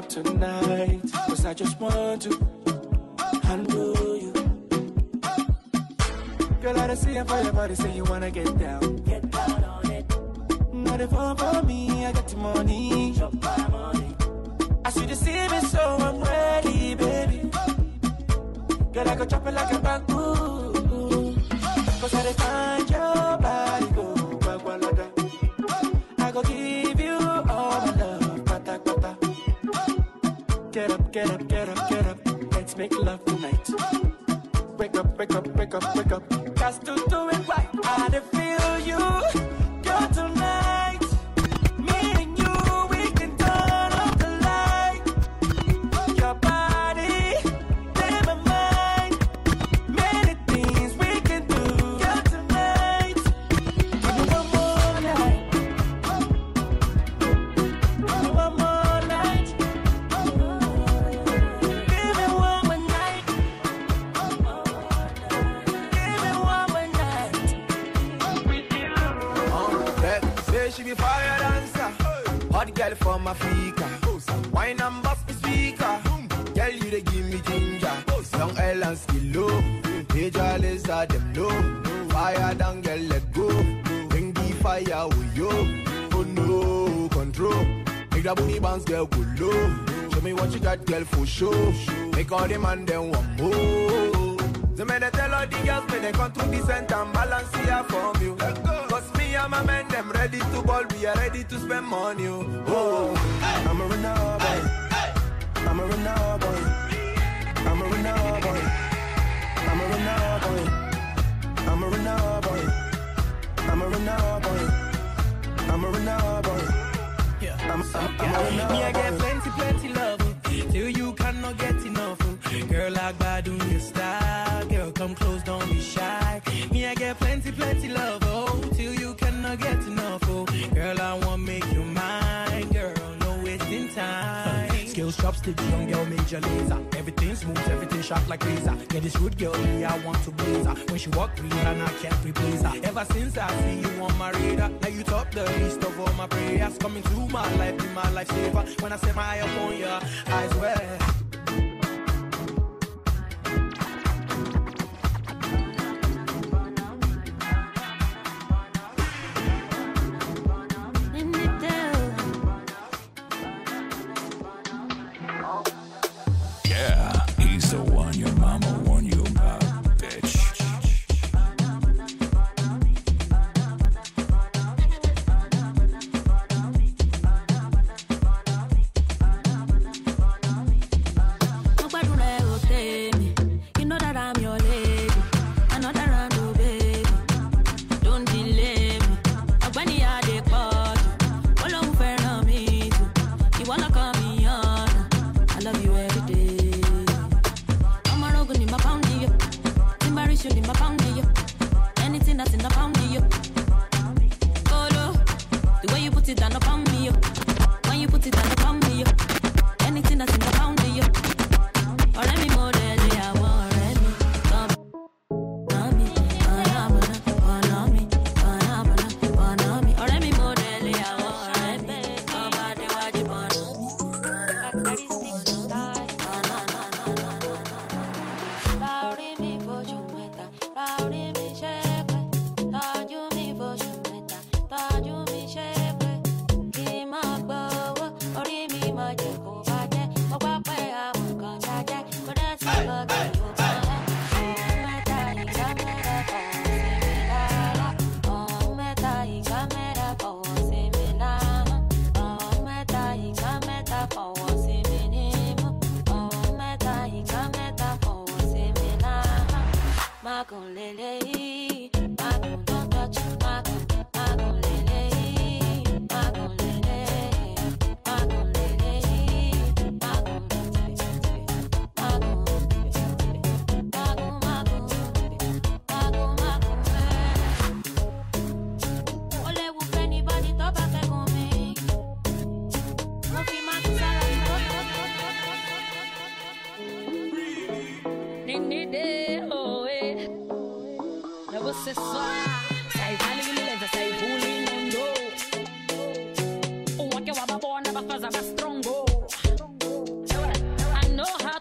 tonight, 'cause I just want to handle you. Girl, I don't see it for your body, say you wanna get down. Get down on it. Not a fun for me, I got the money. Drop my money. I see you see me, so I'm ready, baby. Girl, I go chop it like a bamboo. 'Cause I find your body, go bagwalada. I go give you all my love, pata pata. Get up, get up, get up, get up. Let's make love tonight. Wake up, wake up, wake up, wake up. Got to do it right. I feel you, girl, tonight. Me and you, we can turn off the light. Your body, in my mind. Many things we can do, girl, tonight. Give me one more night. Give me one more night. Give me one more night. She be fire dancer, hot girl from Africa. Wine and bust the speaker. Girl, you they give me ginger. Young Ellen still low. Major lizard them low. Fire down, girl, let go. Bring the fire with you. Oh no, control. Make that booty bounce, girl, go low. Show me what you got, girl, for sure. Make all the man them want more. So may they tell all the girls, may they come to the center and balance here from you. Cause me and my men, them ready to ball, we are ready to spend money. Oh, I'm a runner boy. I'm a runner boy. I'm a runner boy. I'm a runner boy. I'm a runner boy. I'm a runner boy. I'm a runner boy. Yeah, I'm a runner boy. Me, I get plenty love. Till you cannot get enough. Girl, like bad on your style. Girl, come close, don't be shy. Me, I get plenty love. Oh, till you cannot get enough. Oh, girl, I want make you mine. Girl, no wasting time. Skills, chopsticks, young girl, major laser. Everything smooth, everything sharp like razor. Get this good girl, me, I want to blaze her. When she walk green, and I can't replace her. Ever since I see you on my radar, now you top the list of all my prayers. Coming to my life, be my lifesaver. When I set my eye upon you, I swear. Yeah, he's the one your mama warned you about, bitch. You know that I'm your lady. Another round, oh baby. Don't delay me. When you are the court, all over for me too. You wanna call me on? I love you every day. I'm a rogue in my pound you. Timbarishu in my pound you. Anything that's in the pound you. Colo, the way you put it down upon me. When you put it down upon me. Anything that's in the pound you. Or let me more than I want. Let me come on me. On me. On me. Or let me more than I want. Let me come on the wajib on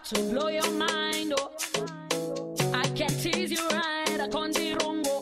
to blow your mind, oh. I can tease you right, I can't be wrong, oh.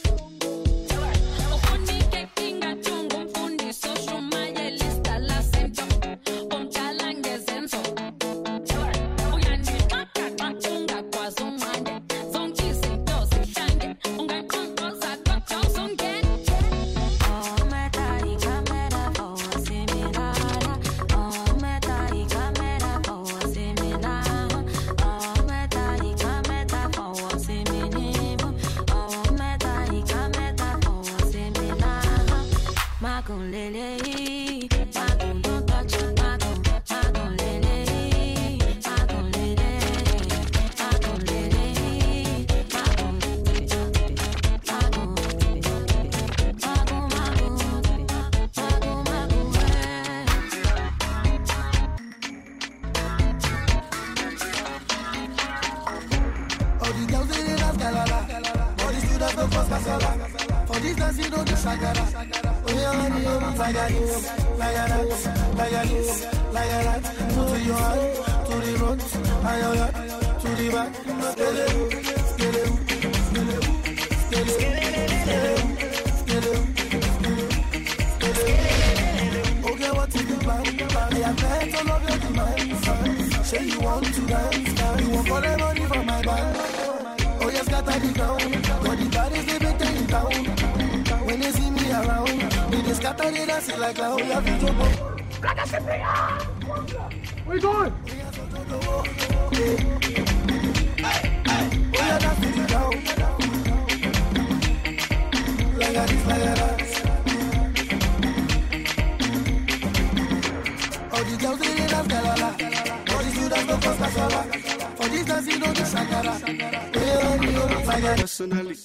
Personally,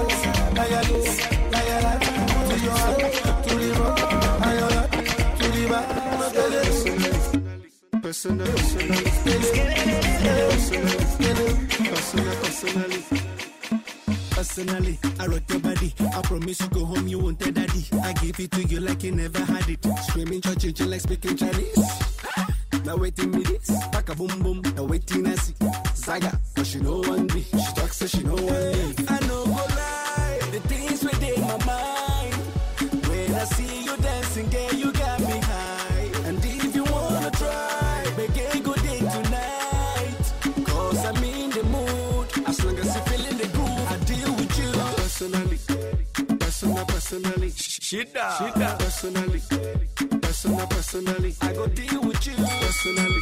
I rock your body. I promise you go home, you won't tell daddy. I give it to you like you never had it. Screaming, church, like speaking Chinese. Now waiting me this, pack a boom boom. Now waiting I see Zaga, but she know one me. She talks so she know one leave. I know go lie, the things within my mind. When I see you dancing, girl, you got me high. And if you wanna try, make a good day tonight. Cause I'm in the mood. As long as you feeling the groove, I deal with you. Personally, personally. Shida. Personally, I go deal with you. Personally,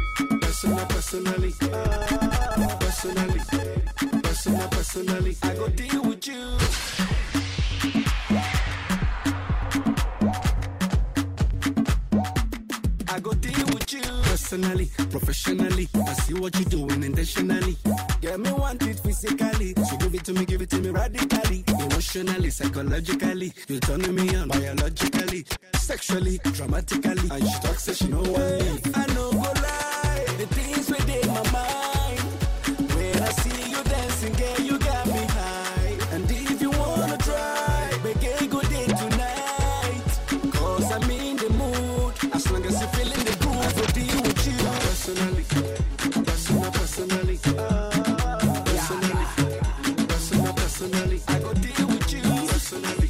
I go deal with you. I go deal with you. Personally, professionally, I see what you're doing intentionally. Get me want it physically, so give it to me radically. Emotionally, psychologically, you're turning me on biologically, sexually, dramatically. And she talks so she know what I know go lie, the things within my mind. When I see you dancing, girl, you got me high. And if you wanna try, make a good day tonight. Cause I'm in the mood. As long as you're feeling the groove, I will deal with you. Personally, I go deal with you. Personally.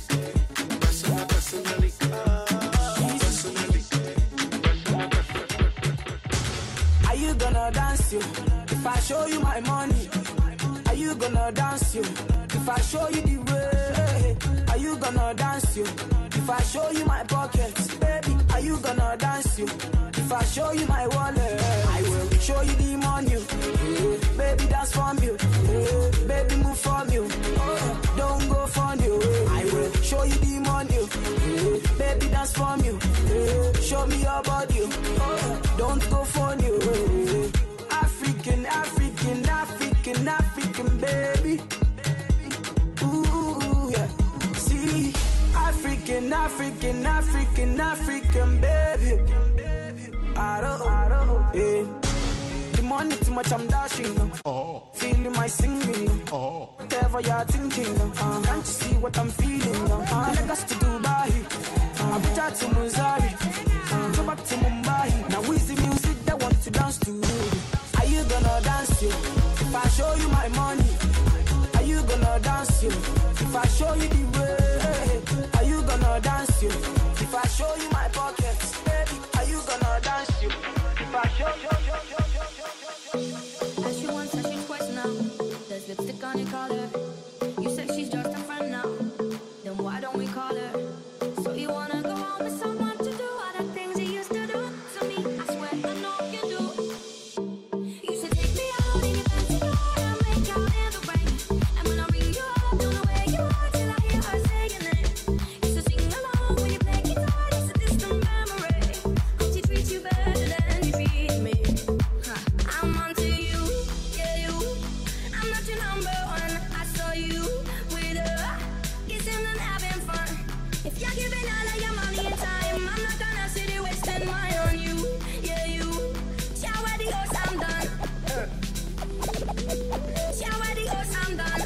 Are you gonna dance you if I show you my money? Are you gonna dance you if I show you the way? Are you gonna dance you if I show you my pockets, baby? Are you gonna dance you if I show you my wallet? I will show you the money, baby. Dance from you, baby. Move from you, don't go from you. I will show you the money, baby. Dance from you, show me your body, don't go from you. African, baby. Ooh, yeah. See, African, baby. I don't, yeah. The money too much, I'm dashing. Feeling my singing. Whatever you're thinking. Can't you see what I'm feeling? Lagos to Dubai. Abuja to Mozari. Go back to Mumbai. Now who's the music that wants to dance to? Are you gonna you? If I show you my money, are you gonna dance you? If I show you the way, are you gonna dance you? If I show you my pockets, baby, are you gonna dance you? If I show you. As she once, as she's twice now. There's lipstick on your collar. You said she's just a friend now. Then why don't we call her? So you wanna go home with someone to do all the things you used to do to me? I swear I know you do. You said take me out in your fancy car and make out in the rain. And when I ring you up, don't know where you are till I hear her say your name. Used to sing along when you play guitar. It's a distant memory. Hope she treats you better than you treat me. I'm onto you, yeah you. I'm not your number one. I saw you with her, kissing and having fun. If you're giving all of your money and time, I'm not gonna sit here wasting mine on you, yeah you. Shower the horse, I'm done. Shower the horse, I'm done.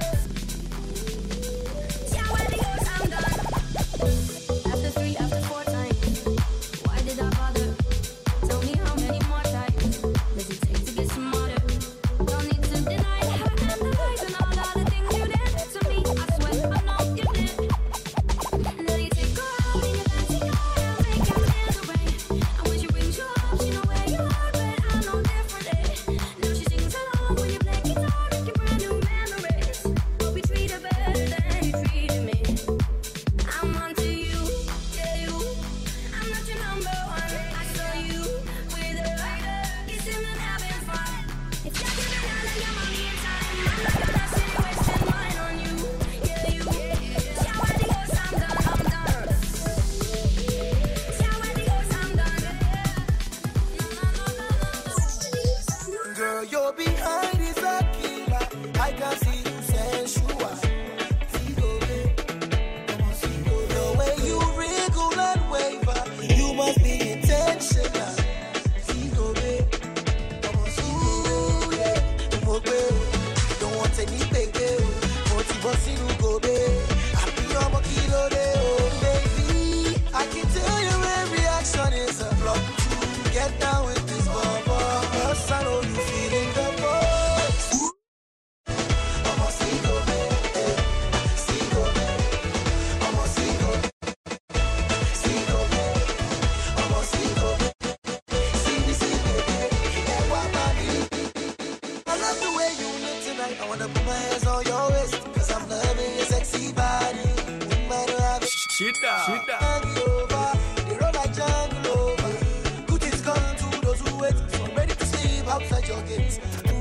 Shower the horse, I'm done. After 3, after 4 times, why did I bother? Tell me how many more times does it take to get smarter? Don't need to deny the hurt and the lies and all the things you did to me. I swear I know you did. Now you take her out in your fancy car and make out in the rain. And when she rings you up, she know where you are, but I know differently. Now she sings along when you play guitar, making brand new memories. Hope we treat her better than you treated me. I'm onto you, yeah you. I'm not your number one. I saw you with her, kissing and having fun. If you're giving all of your money and time, I'm not gonna sit wasting mine on you, yeah you. Shower the horse, I'm done, I'm done. Shower the horse, I'm done. Girl, you're behind is a killer. I can see you sensual. The way you wriggle and waver, you must be intentional. Ooh, yeah. Don't want any baby. Baby, I can tell your reaction is a block to get down with this bubble. Cause I know you feeling the buzz. I'm a single man, single man. I'm a single man, I'm a single man. See baby, I love the way you look tonight. I wanna put my hands on your waist, cause I'm loving your sexy body. Shit down. Over, they roll like jungle over. Good things come to those who wait. So I'm ready to sleep outside your gates.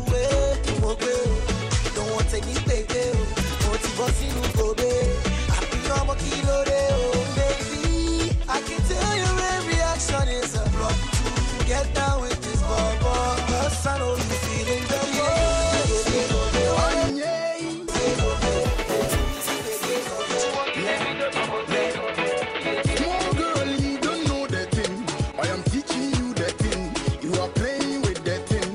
Don't want any baby. Want to boss in go baby. I be on my kilo baby. I can tell your reaction is a block to get down with this bubble. Cause I know you feeling the Small girl, you don't know that thing. I am teaching you that thing. You are playing with that thing.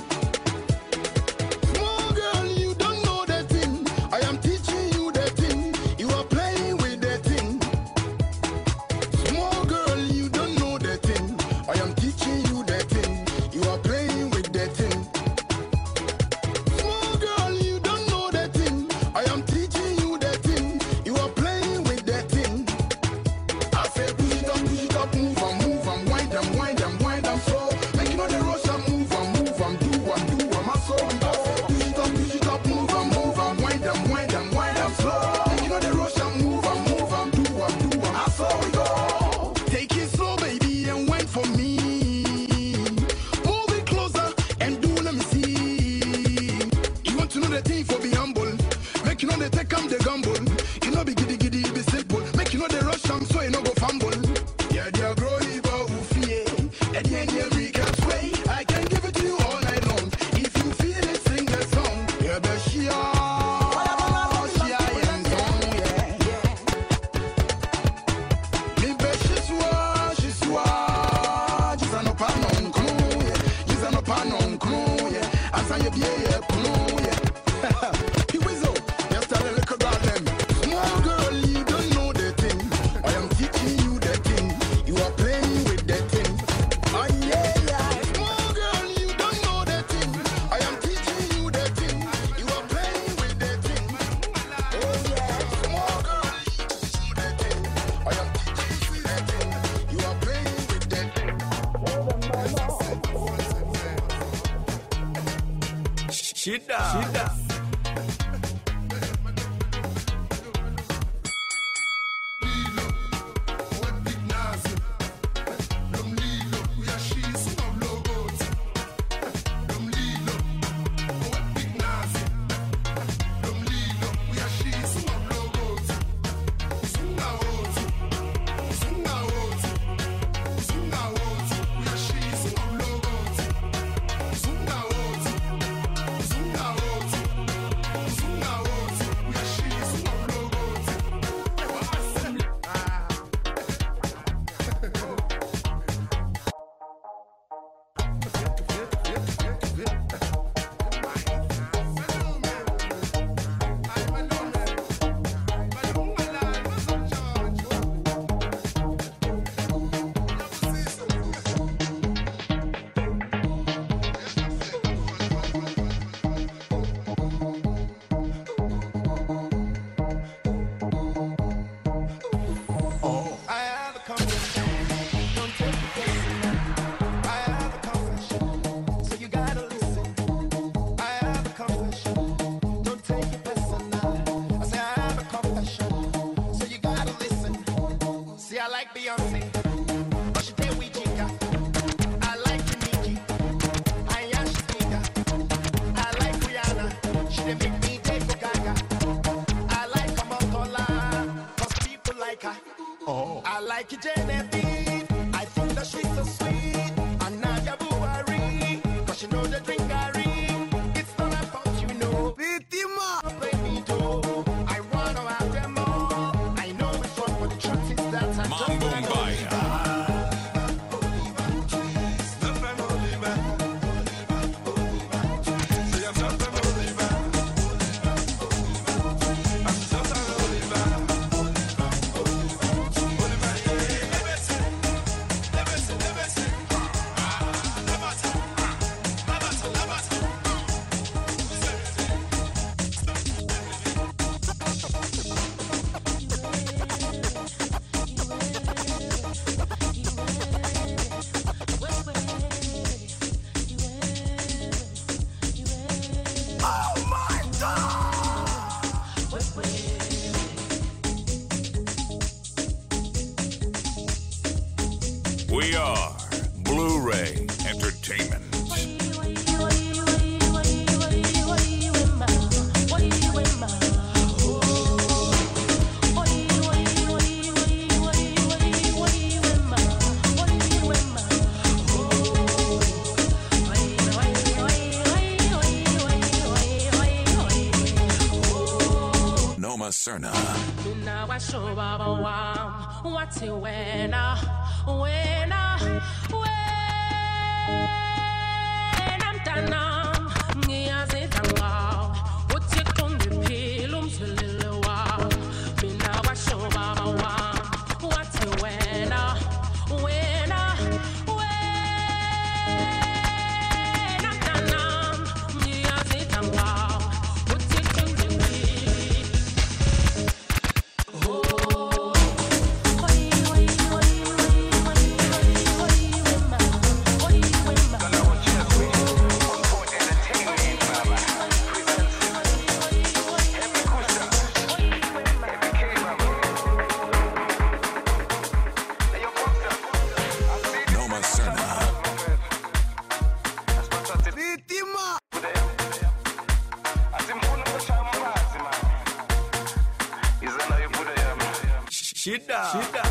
Small girl, you don't know that thing. I am teaching you that thing. You are playing with that thing. Small girl, you don't know that thing. I am teaching you that thing. You are playing with that thing. Small girl, you don't know that thing. I am teaching you that thing. You are playing with that thing. I say push it up, move and wind them slow. Make you know the rush and move and do my soul. Push it up, move and wind them slow. Make you know the rush and move and do my soul. We go. Take it slow, baby, and wait for me. Move it closer and do let me see. You want to know the thing for be humble. Make you know the take the gamble. You know be giddy, be simple. Make you know the rush and so you no go fumble. Yeah, they grow evil, fear. And the end we can sway. I can give it to you all night long. If you feel it, sing the song. Yeah, but she and song, yeah. Me be she's an opanon crew, yeah. She's an opanon crew, yeah. As I be a crew, yeah. He whistle, just tell a little girl them. Small girl, you don't know the thing. I am teaching you the thing. You are playing with the thing. Oh yeah. Small girl, you don't know the thing. I am teaching you Shida. We are Blu-ray Entertainment. Noma Serna. Shida.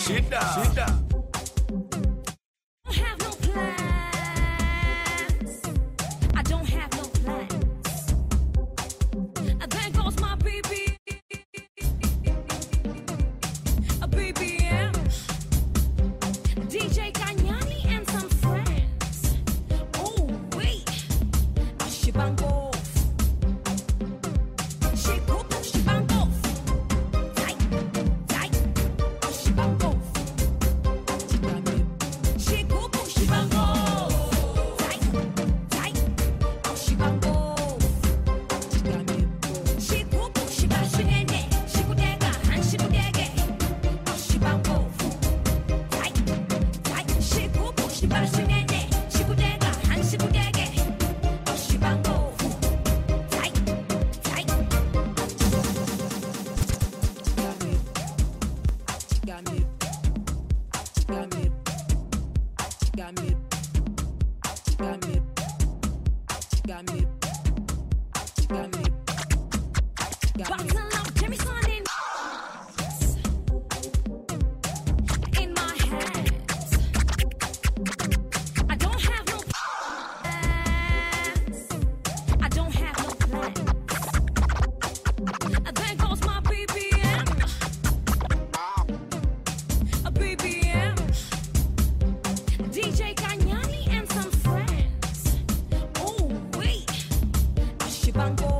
Shida. Have no plans. I don't have no plans. There goes my baby. A BBM. DJ Kanyani and some friends. Oh, wait. Shibango. Shibango. Shibango. Tight. Tight. Shibango. DJ Kanyani and some friends. Oh, wait. Shibango.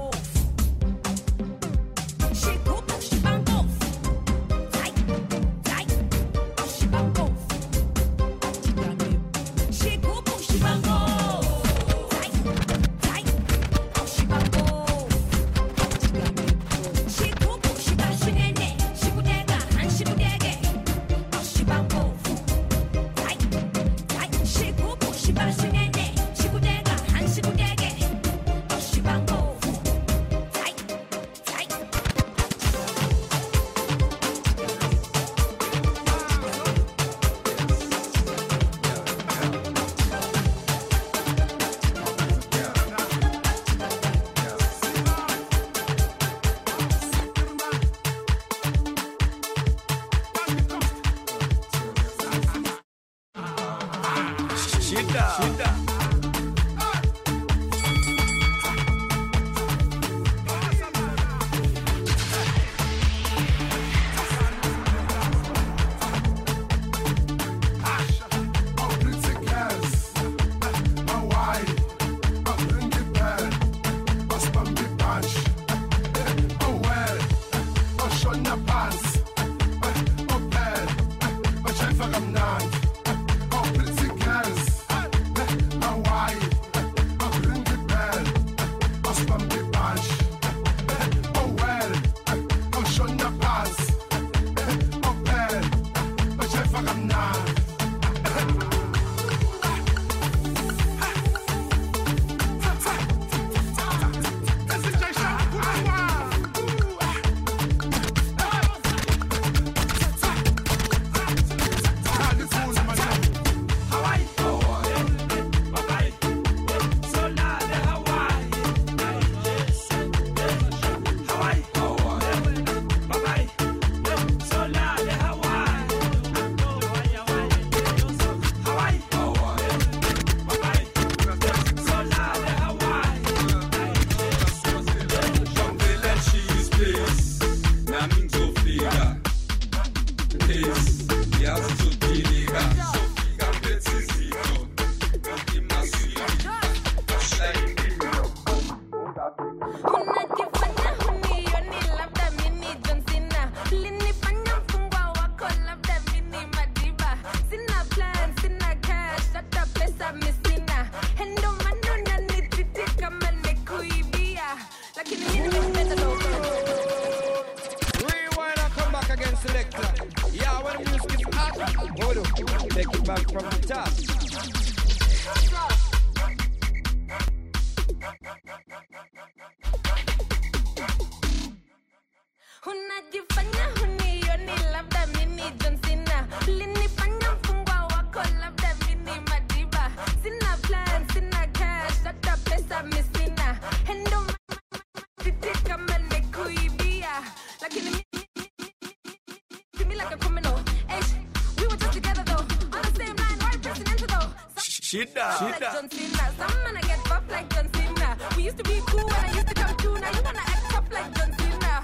Buff like John Cena. Some man I get buff like John Cena. We used to be cool when I used to come through. Now you wanna act tough like John Cena.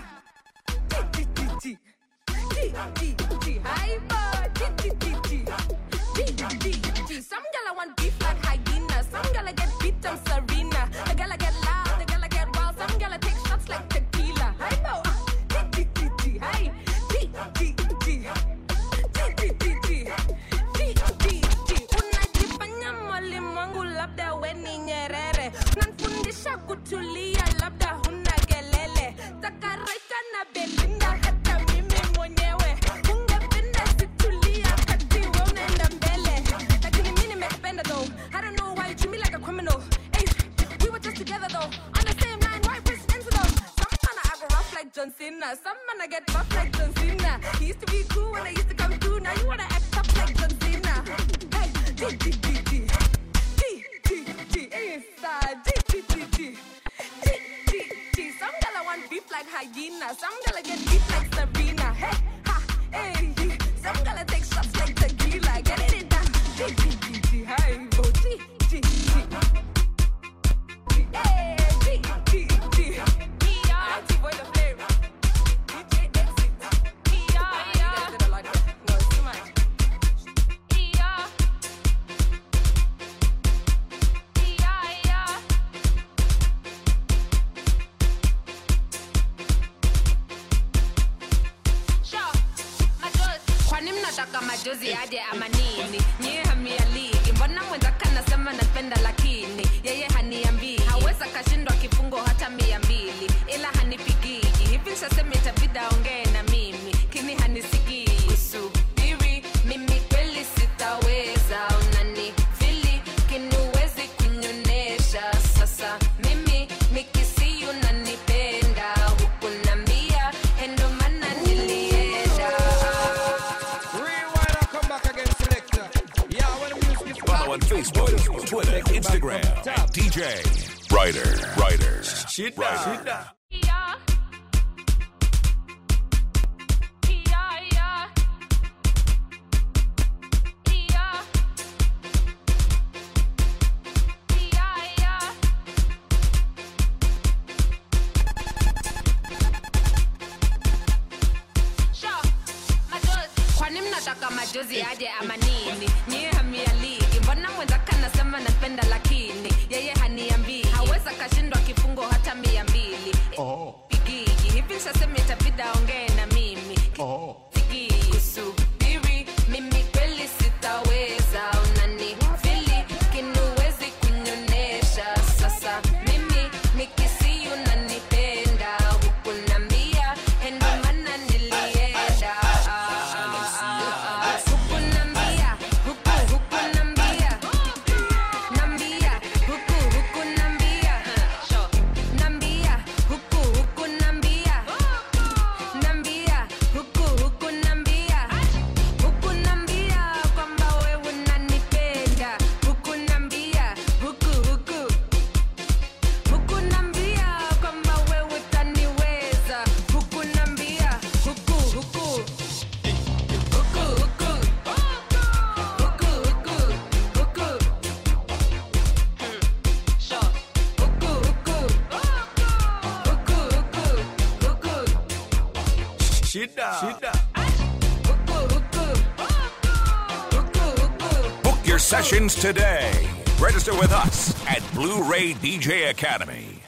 Some gala want beef like hyena. Some gala get beat on Serena. The gala get loud, the gala get wild. Some gala take shots like tequila. Hypo. Hey. Unajifanya mwalimu wangu labda we ni Nyerere. Unanifundisha kutulia labda huna kelele. Takaraita na Belinda hata mimi mwenyewe. Ungependa situlia kati wewe unaenda mbele. Lakini mimi nimekupenda though. I don't know why you treat me like a criminal. Hey, we were just together though. On the same line, why presidential though? Some man I go rough like John Cena. Some man I get buff like John Cena. He used to be cool when I used to come through. Now you wanna act tough like John Cena. Hey, inside. Some gala want beef like hyena. Some gala get beat like Serena. Hey, ha, hey. Some gala take shots like tequila. Get it down. Hey, oh, boy, the flavor. DJ Exit. No, it's too much. Kwani mnataka majozi aje ama nini? Nyie hamialiki. Mbona mwenzaka nasema napenda lakini yeye haniambii. Haweza kashindwa kifungo hata 200. Ila hanipigiji. Hivi nishasema itabidi aongee na mimi. Kini hanisikii. Usubiri mimi kweli sitaweza. Unanifili kinuwezi kunyonesha. Sasa mimi nikisi unanipenda. Hukunambia endo mana nilienda. Follow on Facebook, Twitter, Instagram, at DJ Ryder. Shida. Kwani mnataka majozi aje ama nini? Nyie hamialiki. Mbona mwenzaka nasema napenda lakini yeye haniambii. Haweza kashindwa kifungo hata 200. Pigiji. Hivi nishasema itabidi aongee na mimi. Pigiji. Usubiri mimi kweli sitaweza. Unanifili kinuwezi kunyonesha. Sasa mimi nikisi unanipenda. Hukunambia endo mana nilienda. Shida. Book your sessions today. Register with us at Blu-ray DJ Academy.